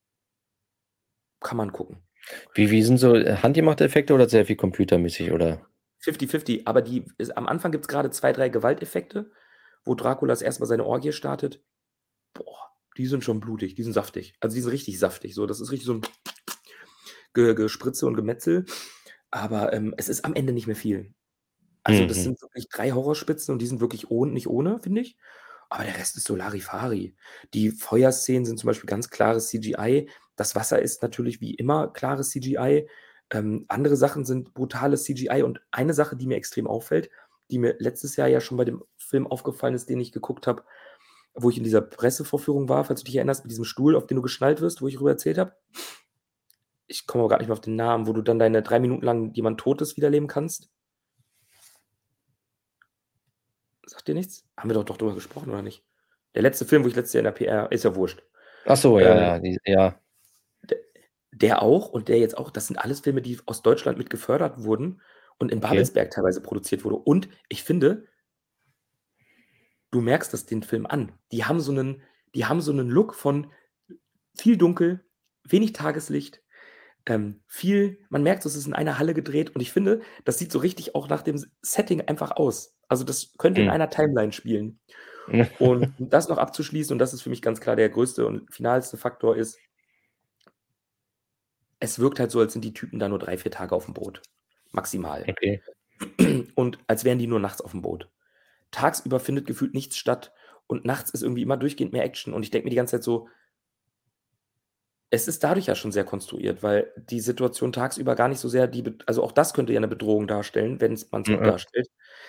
Kann man gucken. Wie sind so, handgemachte Effekte oder sehr viel computermäßig, oder? 50-50, aber die ist am Anfang gibt's grade 2, 3 Gewalteffekte, wo Dracula das erste Mal seine Orgie startet. Boah, die sind schon blutig, die sind saftig. Also, die sind richtig saftig so. Das ist richtig so 'n Gespritze und Gemetzel, aber, es ist am Ende nicht mehr viel. Also, das Mhm. sind wirklich 3 Horrorspitzen und die sind wirklich nicht ohne, finde ich. Aber der Rest ist so Larifari. Die Feuerszenen sind zum Beispiel ganz klares CGI. Das Wasser ist natürlich wie immer klares CGI. Andere Sachen sind brutales CGI und eine Sache, die mir extrem auffällt, die mir letztes Jahr ja schon bei dem Film aufgefallen ist, den ich geguckt habe, wo ich in dieser Pressevorführung war, falls du dich erinnerst, mit diesem Stuhl, auf den du geschnallt wirst, wo ich drüber erzählt habe. Ich komme aber grad nicht mehr auf den Namen, wo du dann deine 3 Minuten lang jemand Totes wiederleben kannst. Sagt dir nichts? Haben wir doch drüber gesprochen, oder nicht? Der letzte Film, wo ich letztes Jahr in der PR ist ja wurscht. Ach so, ja, Äh, ja, die ja. d der auch und der jetzt auch das sind alles Filme, die aus Deutschland mit gefördert wurden und in Okay. Babelsberg teilweise produziert wurde. Und ich finde, du merkst das den Film an. Die haben so 'nen Look von viel dunkel, wenig Tageslicht, viel man merkt, es ist in einer Halle gedreht und ich finde, das sieht so richtig auch nach dem Setting einfach aus. Also, das könnte in Mhm. einer Timeline spielen. Und um das noch abzuschließen, und das ist für mich ganz klar der größte und finalste Faktor ist, es wirkt halt so, als sind die Typen da nur 3 4 Tage auf'm Boot, maximal. Okay. Und als wären die nur nachts auf'm Boot. Tagsüber findet gefühlt nichts statt und nachts ist irgendwie immer durchgehend mehr Action und ich denke mir die ganze Zeit so, es ist dadurch ja schon sehr konstruiert, weil die Situation tagsüber gar nicht so sehr die also auch das könnte ja 'ne Bedrohung darstellen, wenn's man's gut Mhm. darstellt.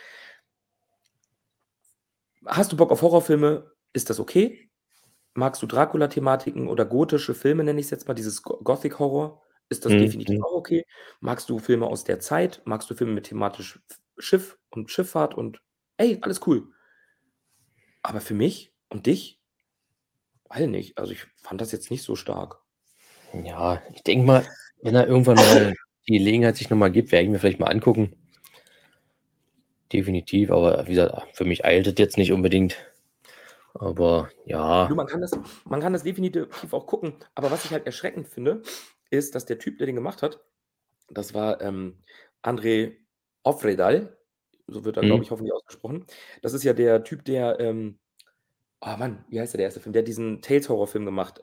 Hast du Bock auf Horrorfilme, ist das okay. Magst du Dracula-Thematiken oder gotische Filme, nenne ich's jetzt mal, dieses Gothic Horror, ist das Mhm. definitiv Mhm. auch okay. Magst du Filme aus der Zeit? Magst du Filme mit thematisch Schiff und Schifffahrt und ey, alles cool. Aber für mich und dich, weiß ich nicht. Also, ich fand das jetzt nicht so stark. Ja, ich denke mal, wenn er irgendwann mal die Gelegenheit sich noch mal gibt, werde ich mir vielleicht mal angucken. Definitiv, aber wie gesagt, für mich eilt es jetzt nicht unbedingt. Aber Du, ja. man kann das definitiv auch gucken, aber was ich halt erschreckend finde, ist, dass der Typ, der den gemacht hat, das war, André Ofredal, so wird er, glaube Mhm. ich, hoffentlich ausgesprochen. Das ist ja der Typ, der, oh Mann, wie heißt der erste Film? Der hat diesen Tales-Horrorfilm gemacht.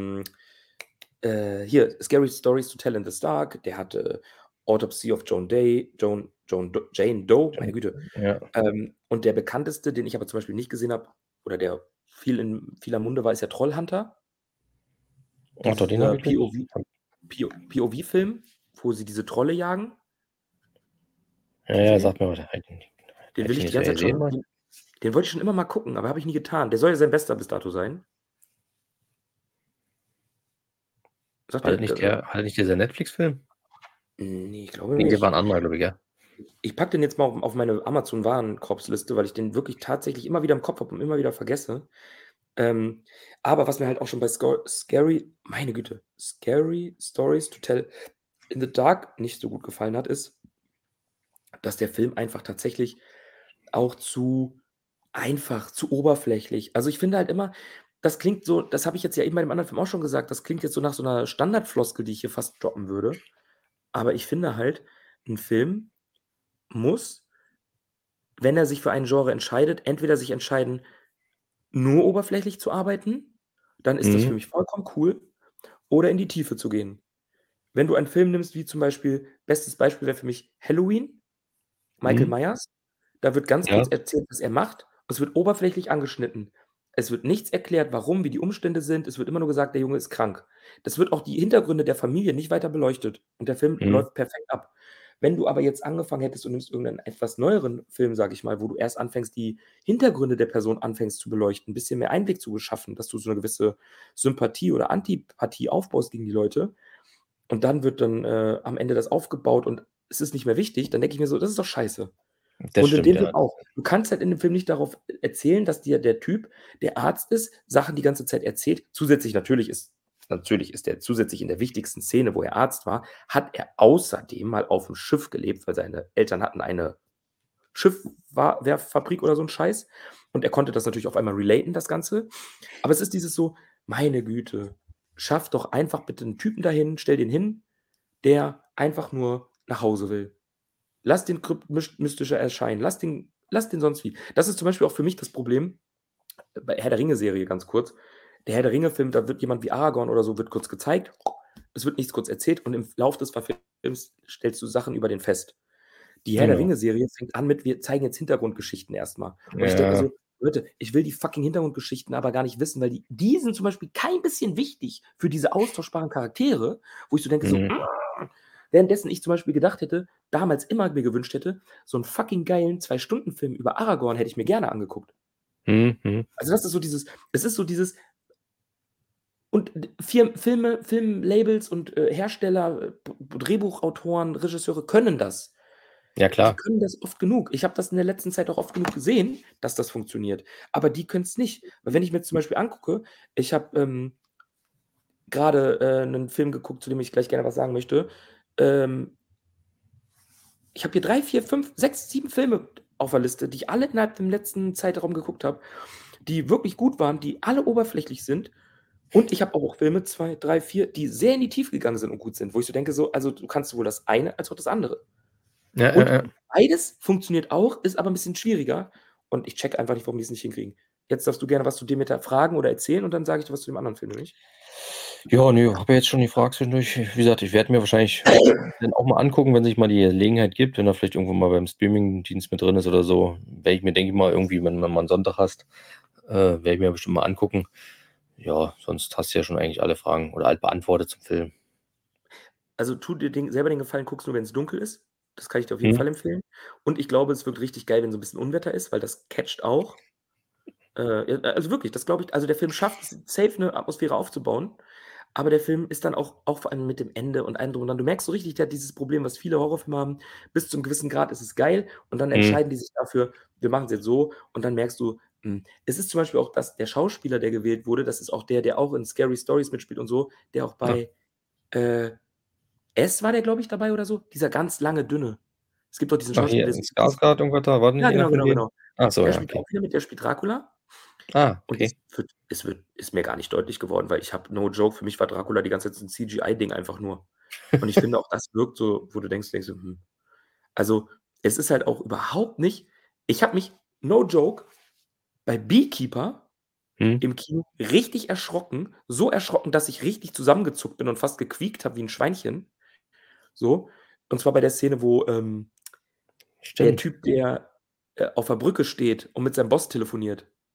Hier, Scary Stories to Tell in the Dark. Der hatte Autopsy of Jane Doe, meine Güte. Ja. Und der bekannteste, den ich aber zum Beispiel nicht gesehen habe, oder der viel in vieler Munde war, ist ja Trollhunter. Ach doch, den habe Dieser ich nicht. POV-Film, wo sie diese Trolle jagen. Ja, Kennst du ja, den? sag mir was. Den Hätte will ich ich nicht die so ganze Zeit gesehen, schon, mal. den wollte ich schon immer mal gucken, aber habe ich nie getan. Der soll ja sein bester bis dato sein. Sagt War der, das nicht dieser Netflix-Film? nee, ich glaube Nee, der war nicht. ein anderer, glaube ich, ja. Ich packe den jetzt mal auf meine Amazon-Warenkorbsliste, weil ich den wirklich tatsächlich immer wieder im Kopf habe und immer wieder vergesse. Aber was mir halt auch schon bei meine Güte, Scary Stories to Tell in the Dark nicht so gut gefallen hat, ist, dass der Film einfach tatsächlich auch zu einfach, zu oberflächlich. Also, ich finde halt immer, das klingt so, das habe ich jetzt ja eben bei dem anderen Film auch schon gesagt, das klingt jetzt so nach so 'ner Standardfloskel, die ich hier fast droppen würde. Aber ich finde halt, 'n Film muss, wenn er sich für ein Genre entscheidet, entweder sich entscheiden, nur oberflächlich zu arbeiten, dann ist das für Mhm. mich vollkommen cool, oder in die Tiefe zu gehen. Wenn du einen Film nimmst, wie zum Beispiel, bestes Beispiel wäre für mich Halloween, Michael Mhm. Myers, da wird ganz kurz Ja. erzählt, was er macht, und es wird oberflächlich angeschnitten. Es wird nichts erklärt, warum, wie die Umstände sind. Es wird immer nur gesagt, der Junge ist krank. Das wird auch die Hintergründe der Familie nicht weiter beleuchtet und der Film Mhm. läuft perfekt ab. Wenn du aber jetzt angefangen hättest und nimmst irgendeinen etwas neueren Film, sage ich mal, wo du erst anfängst, die Hintergründe der Person anfängst zu beleuchten, 'n bisschen mehr Einblick zu beschaffen, dass du so 'ne gewisse Sympathie oder Antipathie aufbaust gegen die Leute, und dann wird dann, am Ende das aufgebaut und es ist nicht mehr wichtig, dann denke ich mir so: „Das ist doch scheiße.“ Das Und in stimmt, dem ja. Film auch. Du kannst halt in dem Film nicht darauf erzählen, dass dir der Typ, der Arzt ist, Sachen die ganze Zeit erzählt. Natürlich ist er zusätzlich in der wichtigsten Szene, wo er Arzt war, hat er außerdem mal auf'm Schiff gelebt, weil seine Eltern hatten eine Werffabrik oder so 'n Scheiß, und er konnte das natürlich auf einmal relaten, das Ganze. Aber es ist dieses so: „Meine Güte, schaff doch einfach bitte 'n Typen dahin, stell den hin, der einfach nur nach Hause will. Lass den mystischer erscheinen, lass den sonst wie.“ Das ist zum Beispiel auch für mich das Problem bei Herr der Ringe-Serie, ganz kurz. Der Herr der Ringe-Film, da wird jemand wie Aragorn oder so wird kurz gezeigt, es wird nichts kurz erzählt und im Lauf des Verfilmens stellst du Sachen über den fest. Die Herr der Genau. Ringe-Serie fängt an mit: „Wir zeigen jetzt Hintergrundgeschichten erst mal.“ Und ich denke mir Ja. so: „Leute, ich will die fucking Hintergrundgeschichten aber gar nicht wissen, weil die sind zum Beispiel kein bisschen wichtig für diese austauschbaren Charaktere“, wo ich so denke so: Mhm. Währenddessen ich zum Beispiel gedacht hätte, damals immer mir gewünscht hätte, so 'n fucking geilen 2-Stunden-Film über Aragorn hätte ich mir gerne angeguckt. Mhm. Mhm. Also, das ist so dieses, es ist so dieses, und Filmlabels und, Hersteller, Drehbuchautoren, Regisseure können das. Ja, Die klar. können das oft genug. Ich habe das in der letzten Zeit auch oft genug gesehen, dass das funktioniert, aber die können's nicht. Weil wenn ich mir jetzt zum Beispiel angucke, ich habe, grade, 'nen Film geguckt, zu dem ich gleich gerne was sagen möchte. Ähm, Ich habe hier 3, 4, 5, 6, 7 Filme auf der Liste, die ich alle innerhalb dem letzten Zeitraum geguckt habe, die wirklich gut waren, die alle oberflächlich sind. Und ich habe auch Filme, 2, 3, 4, die sehr in die Tiefe gegangen sind und gut sind, wo ich so denke, so, also, du kannst sowohl das eine als auch das andere. Ja, ja, Und ja. beides funktioniert auch, ist aber 'n bisschen schwieriger und ich checke einfach nicht, warum die's nicht hinkriegen. Jetzt darfst du gerne was zu Demeter fragen oder erzählen und dann sage ich dir was zu dem anderen Film, nämlich. Ja, ne, habe ja jetzt schon die Frage zwischendurch. Wie gesagt, ich werde mir wahrscheinlich dann auch mal angucken, wenn sich mal die Gelegenheit gibt, wenn er vielleicht irgendwo mal beim Streamingdienst mit drin ist oder so. Werde ich mir, denke ich mal, irgendwie, wenn du mal 'n Sonntag hast, werde ich mir bestimmt mal angucken. Ja, sonst hast du ja schon eigentlich alle Fragen oder halt beantwortet zum Film. Also, tu dir selber den Gefallen, guck's nur, wenn's dunkel ist. Das kann ich dir auf jeden Mhm. Fall empfehlen. Und ich glaube, es wird richtig geil, wenn so 'n bisschen Unwetter ist, weil das catcht auch. Ja, also wirklich, das glaube ich, also der Film schafft es safe 'ne Atmosphäre aufzubauen, aber der Film ist dann auch vor allem mit dem Ende und allem drum und dran. Du merkst so richtig, der hat dieses Problem, was viele Horrorfilme haben. Bis zum gewissen Grad ist es geil und dann Mhm. entscheiden die sich dafür: „Wir machen's jetzt so“, und dann merkst du, es ist zum Beispiel auch, dass der Schauspieler, der gewählt wurde, das ist auch der, der auch in Scary Stories mitspielt und so, der auch Ah. bei, äh, S war der, glaube ich, dabei oder so? Dieser ganz lange, dünne. Es gibt doch diesen Ach, Schauspieler, hier, der ist Skarsgård, irgendwas da, war nicht ja, einer genau, von genau, denen? genau. Ach so, Der ja, spielt okay. auch wieder mit, der spielt Dracula. Ah, Und okay. ist mir gar nicht deutlich geworden, weil ich habe, no joke, für mich war Dracula die ganze Zeit so 'n CGI-Ding einfach nur. Und ich finde auch, das wirkt so, wo du denkst so: Also, es ist halt auch überhaupt nicht, ich habe mich, no joke, bei Beekeeper Mhm. im Kino richtig erschrocken, so erschrocken, dass ich richtig zusammengezuckt bin und fast gequiekt habe wie 'n Schweinchen, so. Und zwar bei der Szene, wo, der Stimmt. Typ, der, auf der Brücke steht und mit seinem Boss telefoniert.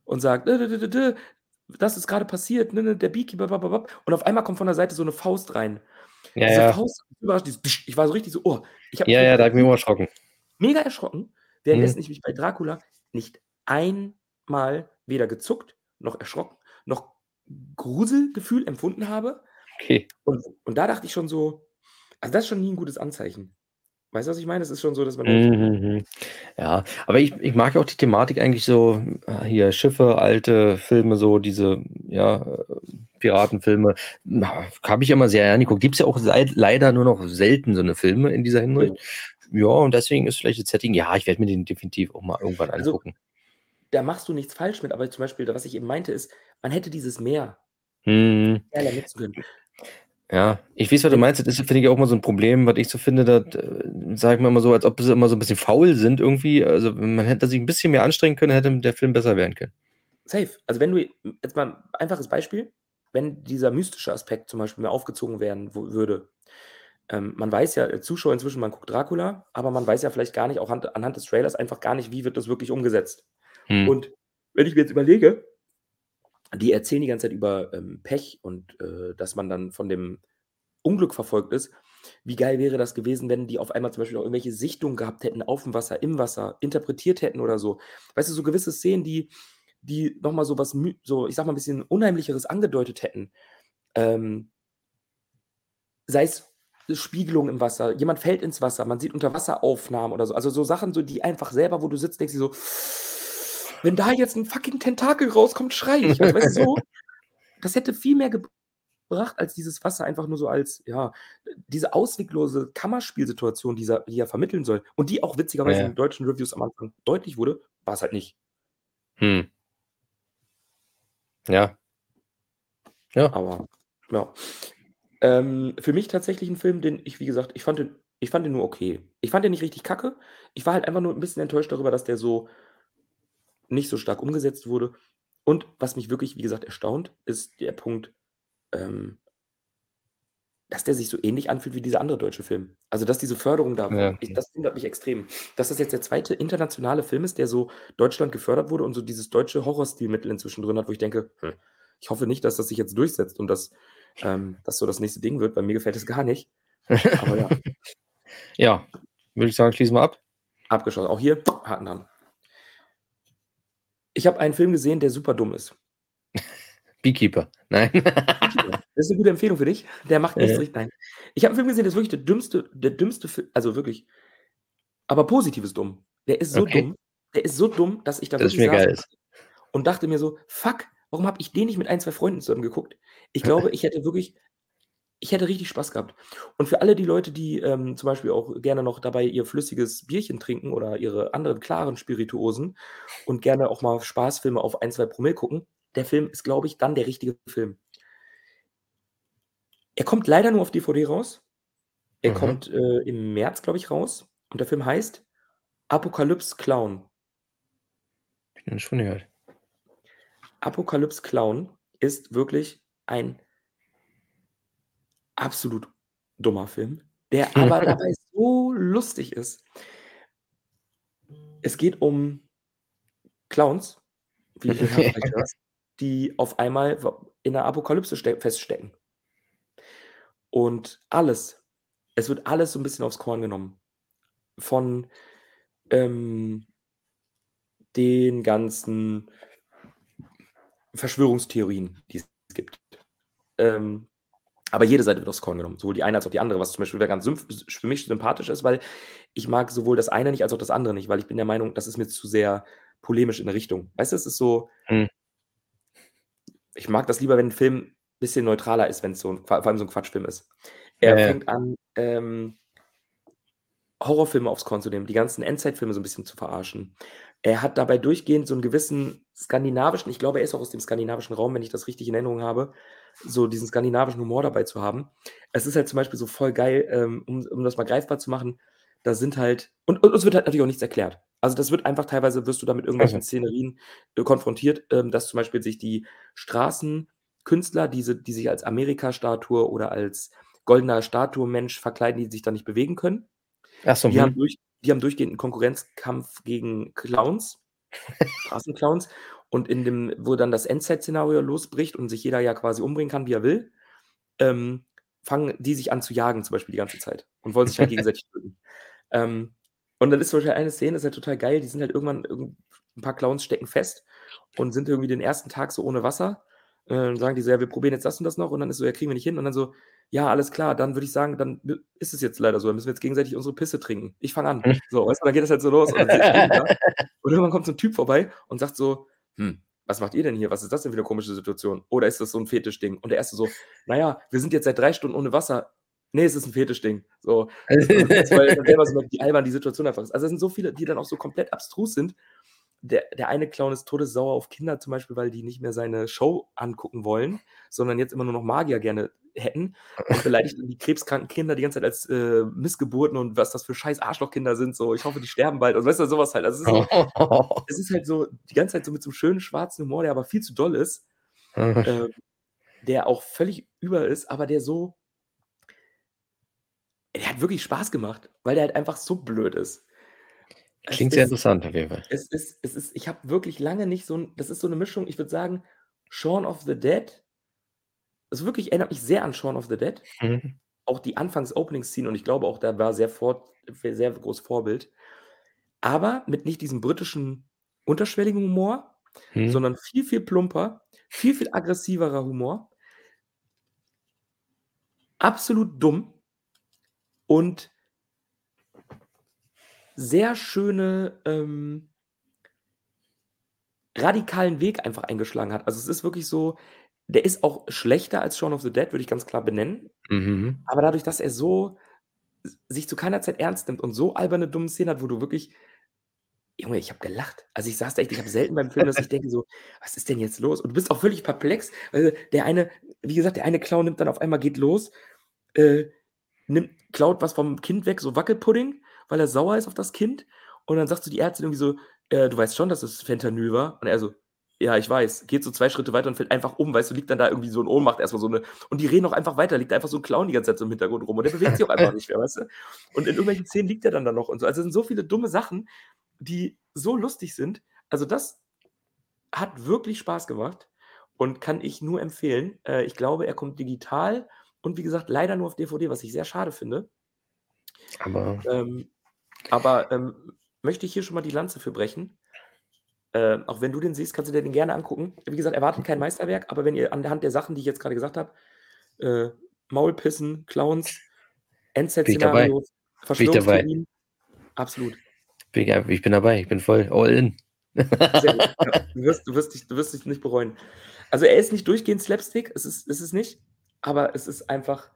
und sagt, das ist gerade passiert, ne, der Beekeeper, bababab. Und auf einmal kommt von der Seite so eine Faust rein. Ja, Diese ja. Faust, überrascht, ich war so richtig so, oh, ich habe mich Ja, ja, wirklich da habe ich mich immer erschrocken. mega erschrocken, Mhm. währenddessen ich mich bei Dracula nicht einmal weder gezuckt, noch erschrocken, noch Gruselgefühl empfunden habe. Okay. Und da dachte ich schon so, also das ist schon nie 'n gutes Anzeichen. Weißt du, was ich meine? Das ist schon so, dass man denkt: Mhm, mhm. Ja, aber ich mag ja auch die Thematik eigentlich so, hier Schiffe, alte Filme, so diese, ja, Piratenfilme, habe ich immer sehr gerne geguckt. Gibt's ja auch leider nur noch selten so eine Filme in dieser Hinsicht. Ja, und deswegen ist vielleicht das Setting, ja, ich werde mir den definitiv auch mal irgendwann Also, angucken. da machst du nichts falsch mit, aber zum Beispiel, was ich eben meinte, ist, man hätte dieses Meer Mhm. geiler nutzen können. Ja, ich weiß, was du Wenn meinst. Das ist, finde ich, auch immer so ein Problem, was ich so finde, dass, sag ich mal immer so, als ob sie immer so ein bisschen faul sind irgendwie. Also, man hätte sich ein bisschen mehr anstrengen können, hätte der Film besser werden können. safe. Also, wenn du jetzt mal 'n einfaches Beispiel, wenn dieser mystische Aspekt zum Beispiel mehr aufgezogen werden würde. Man weiß ja als Zuschauer inzwischen, man guckt Dracula, aber man weiß ja vielleicht gar nicht, auch anhand des Trailers einfach gar nicht, wie wird das wirklich umgesetzt. Mhm. Und wenn ich mir jetzt überlege, die erzählen die ganze Zeit über, Pech und, dass man dann von dem Unglück verfolgt ist. Wie geil wäre das gewesen, wenn die auf einmal zum Beispiel auch irgendwelche Sichtungen gehabt hätten aufm Wasser, im Wasser, interpretiert hätten oder so. Weißt du, so gewisse Szenen, die noch mal so was so, ich sage mal, 'n bisschen Unheimlicheres angedeutet hätten. Ähm, sei es Spiegelung im Wasser, jemand fällt ins Wasser, man sieht Unterwasseraufnahmen oder so. Also, so Sachen, so die einfach selber, wo du sitzt, denkst dir so: „Wenn da jetzt 'n fucking Tentakel rauskommt, schreie ich." Also, weißt du, so? Das hätte viel mehr gebracht als dieses Wasser einfach nur so als, ja, diese ausweglose Kammerspielsituation, die er vermitteln soll und die auch witzigerweise in Ja. den deutschen Reviews am Anfang deutlich wurde, war's halt nicht. Mhm. Ja. Ja. Aber ja. Für mich tatsächlich 'n Film, den ich, wie gesagt, ich fand den nur okay. Ich fand den nicht richtig kacke. Ich war halt einfach nur 'n bisschen enttäuscht darüber, dass der so nicht so stark umgesetzt wurde. Und was mich wirklich, wie gesagt, erstaunt, ist der Punkt, ähm, dass der sich so ähnlich anfühlt wie dieser andere deutsche Film. Also, dass diese Förderung da Ja. das wundert mich extrem. Dass das jetzt der zweite internationale Film ist, der so Deutschland gefördert wurde und so dieses deutsche Horrorstilmittel inzwischen drin hat, wo ich denke: ich hoffe nicht, dass das sich jetzt durchsetzt und dass das so das nächste Ding wird, weil mir gefällt es gar nicht." Aber ja, Ja, würde ich sagen, schließen wir ab. abgeschlossen. Auch hier Haken dran. Ich habe einen Film gesehen, der super dumm ist. Beekeeper. Nein. Beekeeper. Das ist 'ne gute Empfehlung für dich. Der macht nichts Ja. richtig, nein. Ich habe 'n Film gesehen, der ist wirklich der dümmste Fi also wirklich, aber positives dumm. Okay, Der ist so dumm, dass ich da dass es wirklich mir saß geil ist. und dachte mir so: „Fuck, warum habe ich den nicht mit ein, 2 Freunden zusammen geguckt?" Ich glaube, ich hätte richtig Spaß gehabt. Und für alle die Leute, die, zum Beispiel auch gerne noch dabei ihr flüssiges Bierchen trinken oder ihre anderen klaren Spirituosen und gerne auch mal Spaßfilme auf 1, 2 Promille gucken, der Film ist, glaube ich, dann der richtige Film. Er kommt leider nur auf DVD raus. Er Mhm. kommt, im März, glaube ich, raus und der Film heißt Apocalypse Clown. Hab ich noch nicht von gehört. Apocalypse Clown ist wirklich ein absolut dummer Film, der aber dabei so lustig ist. Es geht um Clowns, wie du ja vielleicht hörst, die auf einmal in der Apokalypse feststecken. Und es wird alles so 'n bisschen aufs Korn genommen. Von, ähm, den ganzen Verschwörungstheorien, die es gibt. Ähm, aber jede Seite wird aufs Korn genommen, sowohl die eine als auch die andere, was zum Beispiel wieder ganz für mich sympathisch ist, weil ich mag sowohl das eine nicht als auch das andere nicht, weil ich bin der Meinung, das ist mir zu sehr polemisch in 'ne Richtung. Weißt du, es ist so, Mhm. ich mag das lieber, wenn 'n Film bisschen neutraler ist, wenn's so 'n vor allem so 'n Quatschfilm ist. Ja, Er ja. fängt an, Horrorfilme aufs Korn zu nehmen, die ganzen Endzeitfilme so 'n bisschen zu verarschen. Er hat dabei durchgehend so 'n gewissen skandinavischen, ich glaube, er ist auch aus dem skandinavischen Raum, wenn ich das richtig in Erinnerung habe, so diesen skandinavischen Humor dabei zu haben. Es ist halt zum Beispiel so voll geil, um das mal greifbar zu machen, da sind halt und es wird halt natürlich auch nichts erklärt. Also, das wird einfach teilweise wirst du da mit irgendwelchen Szenerien, konfrontiert, dass zum Beispiel sich die Straßenkünstler, die sich als Amerika-Statue oder als goldener Statue-Mensch verkleiden, die sich dann nicht bewegen können. Ach so, Die haben mhm. durch die haben durchgehend 'n Konkurrenzkampf gegen Clowns, Straßenclowns Und wo dann das Endzeit-Szenario losbricht und sich jeder ja quasi umbringen kann, wie er will, fangen die sich an zu jagen, zum Beispiel die ganze Zeit und wollen sich halt gegenseitig töten. Und dann ist zum Beispiel eine Szene, ist halt total geil, die sind halt irgendwann, ein paar Clowns stecken fest und sind irgendwie den ersten Tag so ohne Wasser. Dann sagen die so, ja, wir probieren jetzt das und das noch. Und dann ist so, ja, kriegen wir nicht hin. Und dann so, ja, alles klar, dann würde ich sagen, dann ist es jetzt leider so. Dann müssen wir jetzt gegenseitig unsere Pisse trinken. Ich fange an. So, weißt du, dann geht das halt so los. Und irgendwann kommt so ein Typ vorbei und sagt so, was macht ihr denn hier? Was ist das denn für eine komische Situation? Oder ist das so ein Fetischding? Und der erste so, naja, wir sind jetzt seit 3 Stunden ohne Wasser. Nee, es ist ein Fetischding. So, weil dann selber so wie albern die Situation einfach ist. Also es sind so viele, die dann auch so komplett abstrus sind. Der eine Clown ist todessauer auf Kinder zum Beispiel, weil die nicht mehr seine Show angucken wollen, sondern jetzt immer nur noch Magier gerne hätten und beleidigt die krebskranken Kinder die ganze Zeit als Missgeburten und was das für scheiß Arschlochkinder sind. So, ich hoffe, die sterben bald. Also weißt du, sowas halt. Also es ist halt so die ganze Zeit so mit so einem schönen schwarzen Humor, der aber viel zu doll ist, der auch völlig über ist, aber der hat wirklich Spaß gemacht, weil der halt einfach so blöd ist. Klingt sehr interessant auf jeden Fall. Ich habe wirklich lange nicht das ist so eine Mischung, ich würde sagen, Shaun of the Dead, es wirklich erinnert mich sehr an Shaun of the Dead. Auch die Anfangs-Opening-Scene und ich glaube auch, da war sehr großes Vorbild. Aber mit nicht diesem britischen unterschwelligen Humor, sondern viel, viel plumper, viel, viel aggressiverer Humor. Absolut dumm und sehr schöne, radikalen Weg einfach eingeschlagen hat. Also es ist wirklich so, der ist auch schlechter als Shaun of the Dead, würde ich ganz klar benennen. Aber dadurch, dass er sich zu keiner Zeit ernst nimmt und so alberne, dumme Szenen hat, wo du wirklich, Junge, ich habe gelacht. Also ich saß da echt, ich habe selten beim Film, dass ich denke so, was ist denn jetzt los? Und du bist auch völlig perplex. Also wie gesagt, der eine Clown nimmt dann auf einmal, geht los, klaut was vom Kind weg, so Wackelpudding, weil er sauer ist auf das Kind. Und dann sagt so die Ärztin irgendwie so, du weißt schon, dass es Fentanyl war? Und er so, ja, ich weiß. Geht so 2 Schritte weiter und fällt einfach um, weißt du, liegt dann da irgendwie so in Ohnmacht erstmal so eine. Und die reden auch einfach weiter, liegt einfach so ein Clown die ganze Zeit so im Hintergrund rum und der bewegt sich auch einfach nicht mehr, weißt du? Und in irgendwelchen Szenen liegt er dann da noch und so. Also es sind so viele dumme Sachen, die so lustig sind. Also das hat wirklich Spaß gemacht und kann ich nur empfehlen. Ich glaube, er kommt digital und wie gesagt, leider nur auf DVD, was ich sehr schade finde. Aber möchte ich hier schon mal die Lanze für brechen. Auch wenn du den siehst, kannst du dir den gerne angucken. Wie gesagt, erwartet kein Meisterwerk, aber wenn ihr anhand der Sachen, die ich jetzt gerade gesagt habe, Maulpissen, Clowns, Endzeit-Szenario, Verschwörungstheorien, absolut. Ich bin dabei, ich bin voll all in. Sehr gut. Ja, du wirst dich nicht bereuen. Also er ist nicht durchgehend Slapstick, es ist nicht, aber es ist einfach.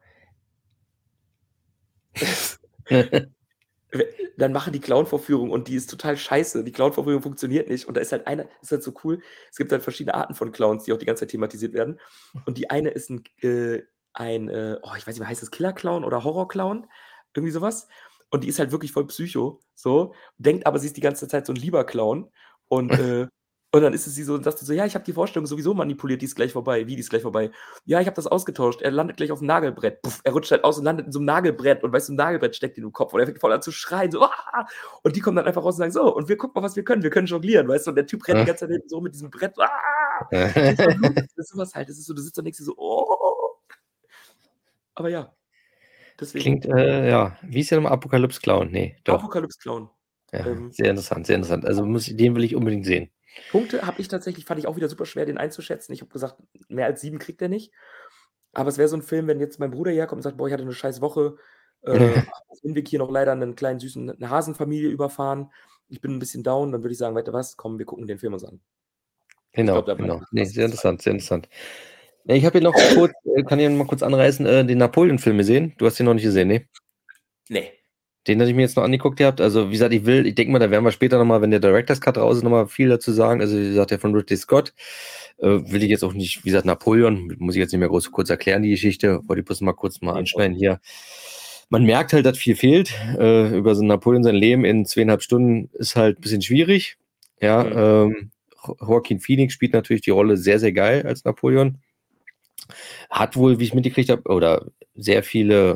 Dann machen die Clown-Vorführung und die ist total scheiße. Die Clown-Vorführung funktioniert nicht. Und da ist halt ist halt so cool. Es gibt halt verschiedene Arten von Clowns, die auch die ganze Zeit thematisiert werden. Und die eine ist ich weiß nicht, wie heißt das, Killer-Clown oder Horror-Clown? Irgendwie sowas. Und die ist halt wirklich voll Psycho, so. Denkt aber, sie ist die ganze Zeit so ein lieber Clown. Und dann ist es sie so und sagt sie so, ja, ich habe die Vorstellung sowieso manipuliert, die ist gleich vorbei. Wie, die ist gleich vorbei? Ja, ich habe das ausgetauscht. Er landet gleich auf dem Nagelbrett. Puff, er rutscht halt aus und landet in so einem Nagelbrett und weißt du, ein Nagelbrett steckt in den Kopf und er fängt voll an zu schreien, so, ah! Und die kommen dann einfach raus und sagen, so, und wir gucken mal, was wir können. Wir können jonglieren, weißt du? Und der Typ rennt die ganze Zeit so mit diesem Brett, ah! Das ist sowas halt. Das ist so, du sitzt da und denkst dir so, oh! Aber ja. Deswegen. Klingt, ja, wie ist der nochmal? Apocalypse Clown? Nee, doch. Apocalypse Clown. Ja, sehr interessant, sehr interessant. Also den will ich unbedingt sehen. Punkte fand ich auch wieder super schwer, den einzuschätzen. Ich habe gesagt, mehr als 7 kriegt er nicht. Aber es wäre so ein Film, wenn jetzt mein Bruder herkommt und sagt, boah, ich hatte eine scheiß Woche, auf dem Weg hier noch leider eine Hasenfamilie überfahren, ich bin ein bisschen down, dann würde ich sagen, weißt du was, komm, wir gucken den Film uns an. Genau. Nee, sehr interessant, sehr interessant. Ich habe hier noch kurz, kann ich mal kurz anreißen, den Napoleon-Film gesehen. Du hast den noch nicht gesehen, ne? Nee. Den hatte ich mir jetzt noch angeguckt gehabt. Also, wie gesagt, ich denke mal, da werden wir später nochmal, wenn der Director's Cut raus ist, nochmal viel dazu sagen. Also, wie gesagt, der von Ridley Scott. Will ich jetzt auch nicht, wie gesagt, Napoleon, muss ich jetzt nicht mehr kurz erklären, die Geschichte. Wollte ich bloß mal kurz anschneiden hier. Man merkt halt, dass viel fehlt. Über so Napoleon sein Leben in 2,5 Stunden ist halt ein bisschen schwierig. Ja, Joaquin Phoenix spielt natürlich die Rolle sehr, sehr geil als Napoleon. Hat wohl, wie ich mitgekriegt habe, oder sehr viele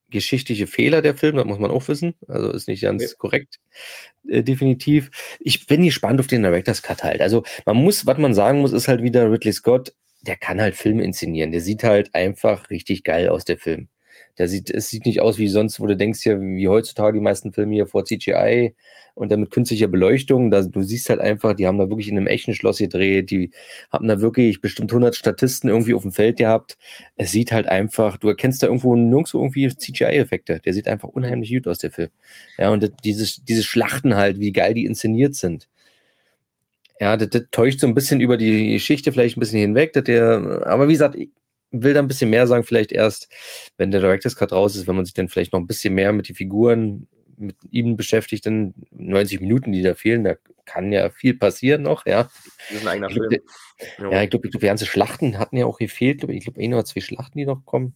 geschichtliche Fehler, der Film, das muss man auch wissen. Also ist nicht Okay. ganz korrekt, definitiv. Ich bin gespannt auf den Director's Cut halt. Also was man sagen muss, ist halt wieder Ridley Scott, der kann halt Filme inszenieren. Der sieht halt einfach richtig geil aus, der Film. Es sieht nicht aus wie sonst, wo du denkst ja, wie heutzutage die meisten Filme hier vor CGI und dann mit künstlicher Beleuchtung. Du siehst halt einfach, die haben da wirklich in einem echten Schloss gedreht, die haben da wirklich bestimmt 100 Statisten irgendwie auf dem Feld gehabt. Es sieht halt einfach, du erkennst da nirgendwo irgendwie CGI-Effekte. Der sieht einfach unheimlich gut aus, der Film. Ja, und diese Schlachten halt, wie geil die inszeniert sind. Ja, das täuscht so ein bisschen über die Geschichte vielleicht ein bisschen hinweg. Aber wie gesagt, ich will da ein bisschen mehr sagen, vielleicht erst, wenn der Director's Cut raus ist, wenn man sich dann vielleicht noch ein bisschen mehr mit den Figuren, mit ihm beschäftigt, dann 90 Minuten, die da fehlen, da kann ja viel passieren noch, ja. Das ist ein eigener Ich glaub, Film. Ja, ich glaube, die ganzen Schlachten hatten ja auch gefehlt. Ich glaube, 1 oder 2 Schlachten, die noch kommen.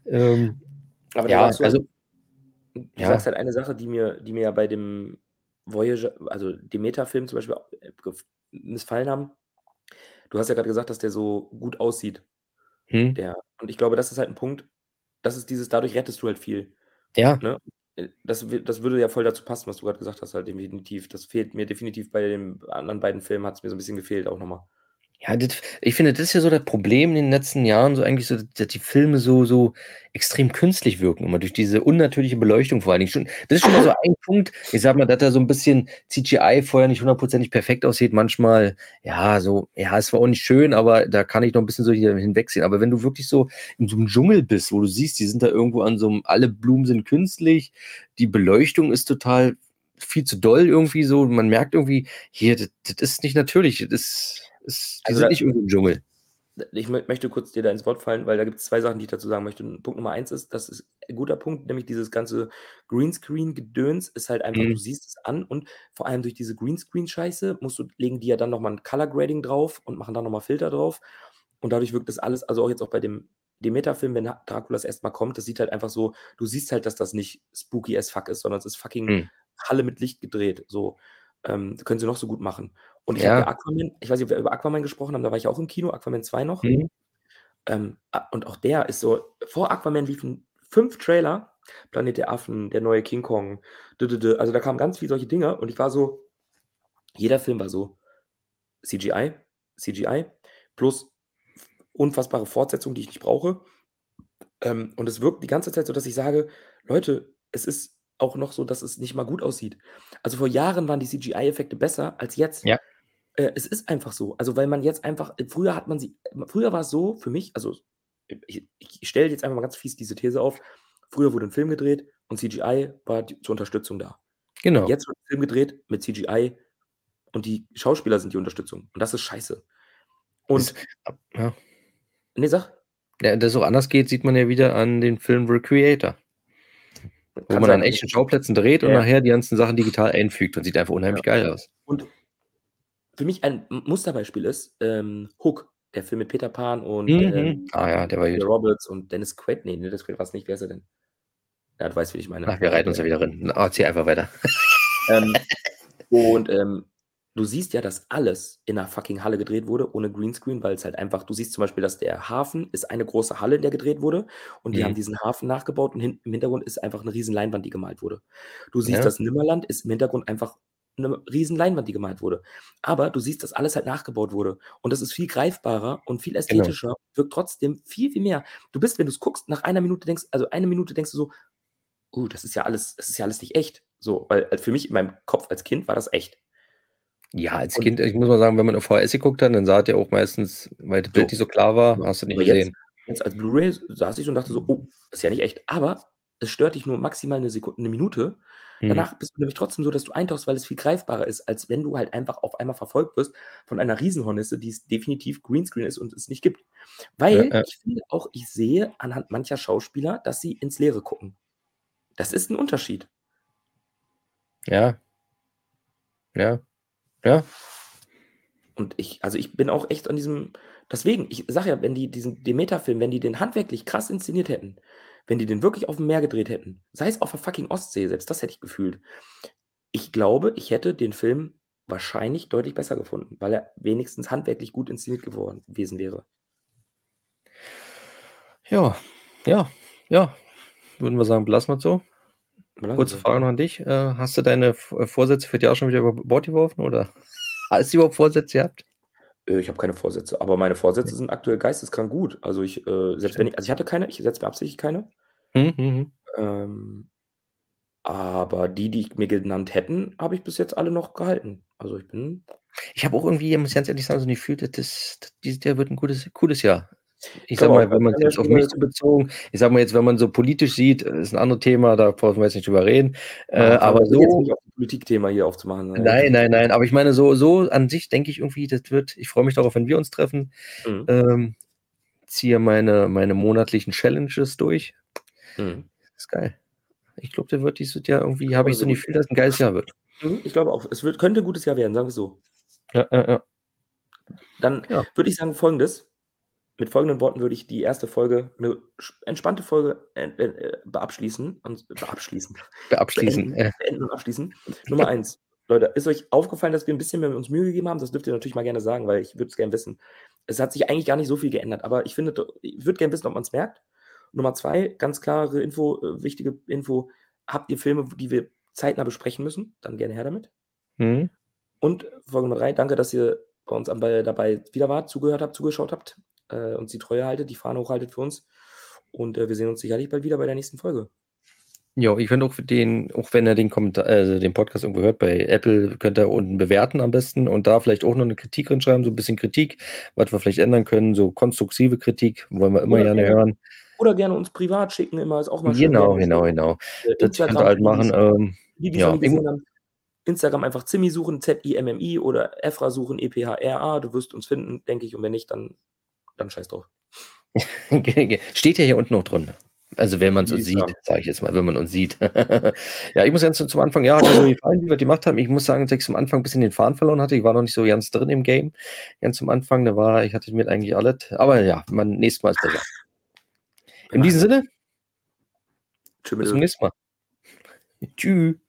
Aber da Ja, sagst du halt, also, du ja. sagst halt eine Sache, die mir ja bei dem Voyager, also Demeter-Film zum Beispiel missfallen haben. Du hast ja gerade gesagt, dass der so gut aussieht. Hm, Und ich glaube, das ist halt ein Punkt, das ist dadurch rettest du halt viel. ja. Ne? Das würde ja voll dazu passen, was du gerade gesagt hast, halt definitiv. Das fehlt mir definitiv bei den anderen beiden Filmen, hat es mir so ein bisschen gefehlt auch nochmal. Ja, ich finde, das ist ja so das Problem in den letzten Jahren, so eigentlich so, dass die Filme so extrem künstlich wirken, immer durch diese unnatürliche Beleuchtung vor allen Dingen. Das ist schon mal so ein Punkt, ich sag mal, dass da so ein bisschen CGI vorher nicht hundertprozentig perfekt aussieht, manchmal, ja, es war auch nicht schön, aber da kann ich noch ein bisschen so hier hinwegsehen. Aber wenn du wirklich so in so einem Dschungel bist, wo du siehst, die sind da irgendwo alle Blumen sind künstlich, die Beleuchtung ist total viel zu doll irgendwie so, man merkt irgendwie, hier, das ist nicht natürlich, die Also sind nicht irgendwo im Dschungel. ich möchte kurz dir da ins Wort fallen, weil da gibt es zwei Sachen, die ich dazu sagen möchte. Punkt Nummer eins ist, das ist ein guter Punkt, nämlich dieses ganze Greenscreen-Gedöns ist halt einfach, du Mhm. siehst es an und vor allem durch diese Greenscreen-Scheiße legen die ja dann nochmal ein Color Grading drauf und machen dann nochmal Filter drauf. Und dadurch wirkt das alles, also auch jetzt auch bei dem Demeter-Film, wenn Dracula das erstmal kommt, das sieht halt einfach so, du siehst halt, dass das nicht spooky as fuck ist, sondern es ist fucking Mhm. Halle mit Licht gedreht. So. Können sie noch so gut machen. Und ich habe ja Ja. Aquaman, ich weiß nicht, ob wir über Aquaman gesprochen haben, da war ich auch im Kino, Aquaman 2 noch. Mhm. Und auch der ist so, vor Aquaman liefen 5 Trailer, Planet der Affen, der neue King Kong, also da kamen ganz viele solche Dinge und ich war so, jeder Film war so CGI, CGI, plus unfassbare Fortsetzung, die ich nicht brauche. Und es wirkt die ganze Zeit so, dass ich sage: „Leute, es ist auch noch so, dass es nicht mal gut aussieht.“ Also, vor Jahren waren die CGI-Effekte besser als jetzt. Ja. Es ist einfach so. Also, weil man jetzt einfach früher war es so für mich, also, ich stelle jetzt einfach mal ganz fies diese These auf: Früher wurde 'n Film gedreht und CGI war zur Unterstützung da. Genau. Jetzt wird 'n Film gedreht mit CGI und die Schauspieler sind die Unterstützung und das ist scheiße. Ist, Und ja. ne, sag. Ja, dass es auch anders geht, sieht man ja wieder an den Film The Creator, wo Kann man an sein. echten Schauplätzen dreht Ja, und ja. nachher die ganzen Sachen digital einfügt und sieht einfach Ja. unheimlich geil aus. Und für mich ein Musterbeispiel ist, Hook, der Film mit Peter Pan und, Mhm. Ah ja, der war Julia gut. Roberts und Dennis Quaid. Ne, Dennis Quaid war's nicht. Wer ist er denn? Ja, du weißt, wen ich meine. Ach, wir reiten uns ja wieder rein. Na, erzähl einfach weiter. Ähm, und, du siehst ja, dass alles in 'ner fucking Halle gedreht wurde, ohne Greenscreen, weil's halt einfach, du siehst zum Beispiel, dass der Hafen ist eine große Halle, in der gedreht wurde und die haben Mhm. diesen Hafen nachgebaut und im Hintergrund ist einfach 'ne riesen Leinwand, die gemalt wurde. Du siehst, Ja, das Nimmerland ist im Hintergrund einfach 'ne riesen Leinwand, die gemalt wurde. Aber du siehst, dass alles halt nachgebaut wurde und das ist viel greifbarer und viel genau. ästhetischer, wirkt trotzdem viel, viel mehr. Wenn du's guckst, nach eine Minute denkst du so: das ist ja alles nicht echt.“ So, weil, für mich in meinem Kopf als Kind war das echt. Ja, als Und Kind, ich muss mal sagen, wenn man auf VHS geguckt hat, dann sah es ja auch meistens, weil das Bild so. nicht so klar war, Ja. hast du nicht Aber jetzt gesehen. jetzt als Blu-ray saß ich und dachte so: „Oh, das ist ja nicht echt.“ Aber es stört dich nur maximal 'ne Minute. Mhm. Danach bist du nämlich trotzdem so, dass du eintauchst, weil es viel greifbarer ist, als wenn du halt einfach auf einmal verfolgt wirst von einer Riesenhornisse, die es definitiv Greenscreen ist und es nicht gibt. Ja, Weil ja, ich finde auch, ich sehe anhand mancher Schauspieler, dass sie ins Leere gucken. Das ist 'n Unterschied. ja, ja, ja. Und ich bin auch echt an diesem, deswegen, ich sage ja, wenn die diesen Demeter-Film, wenn die den handwerklich krass inszeniert hätten, wenn die den wirklich aufm Meer gedreht hätten, sei es auf der fucking Ostsee, selbst das hätte ich gefühlt. Ich glaube, ich hätte den Film wahrscheinlich deutlich besser gefunden, weil er wenigstens handwerklich gut inszeniert gewesen wäre. Ja, ja, ja. würden wir sagen, belassen wir es so. Kurze Frage noch an dich. Hast du deine Vorsätze für das Jahr schon wieder über Bord geworfen oder hast du überhaupt Vorsätze gehabt? Ich habe keine Vorsätze, aber meine Vorsätze sind aktuell geisteskrank gut. Also ich, selbst wenn ich hatte keine, ich setze mir absichtlich keine. Aber die ich mir genannt hätten, habe ich bis jetzt alle noch gehalten. Also ich habe auch irgendwie, muss ich ganz ehrlich sagen, so ein Gefühl, dieses Jahr wird ein cooles Jahr. Ich sag glaube mal, auch, wenn man es jetzt auf mich so bezogen, ich sag mal jetzt, wenn man so politisch sieht, ist ein anderes Thema, da brauchen wir jetzt nicht drüber reden. Aber jetzt so, nicht auf das Politikthema hier aufzumachen. nein. Aber ich meine, so an sich denke ich irgendwie, ich freue mich darauf, wenn wir uns treffen. Ziehe meine monatlichen Challenges durch. Das ist geil. Ich glaube, der wird dieses Jahr irgendwie, habe ich so ein Gefühl, dass es ein geiles Jahr wird. Ich glaube auch, könnte ein gutes Jahr werden, sagen wir so. Ja. Dann würde ich sagen Folgendes. Mit folgenden Worten würde ich die erste Folge, eine entspannte Folge beabschließen. Beenden und abschließen. Nummer 1. Leute, ist euch aufgefallen, dass wir ein bisschen mehr uns Mühe gegeben haben? Das dürft ihr natürlich mal gerne sagen, weil ich würde es gerne wissen. Es hat sich eigentlich gar nicht so viel geändert, aber ich würde gerne wissen, ob man es merkt. Nummer 2, ganz klare Info, wichtige Info. Habt ihr Filme, die wir zeitnah besprechen müssen? Dann gerne her damit. Und Folge Nummer 3, danke, dass ihr bei uns dabei wieder wart, zugehört habt, zugeschaut habt, uns die Treue haltet, die Fahne hochhaltet für uns. Und wir sehen uns sicherlich bald wieder bei der nächsten Folge. Ja, ich finde auch wenn er den Podcast irgendwo hört, bei Apple könnt ihr unten bewerten am besten und da vielleicht auch noch eine Kritik reinschreiben, so ein bisschen Kritik, was wir vielleicht ändern können, so konstruktive Kritik, wollen wir immer gerne hören. Oder gerne uns privat schicken, immer ist auch mal schön. Genau. Das könnt ihr halt machen. Die es noch nie gesehen haben. Instagram einfach Zimmi suchen, ZIMMI oder Efra suchen, EPHRA, du wirst uns finden, denke ich, und wenn nicht, dann scheiß drauf. Steht ja hier unten noch drin. Also wenn man es uns sieht, sage ich jetzt mal, wenn man uns sieht. Ja, ich muss ganz zum Anfang, hat mir so gefallen, wie wir die gemacht haben. Ich muss sagen, dass ich zum Anfang ein bisschen den Faden verloren hatte. Ich war noch nicht so ganz drin im Game. Ganz zum Anfang, ich hatte mit eigentlich alles. Aber ja, nächstes Mal ist besser. In diesem Sinne, bis zum nächsten Mal. Tschüss.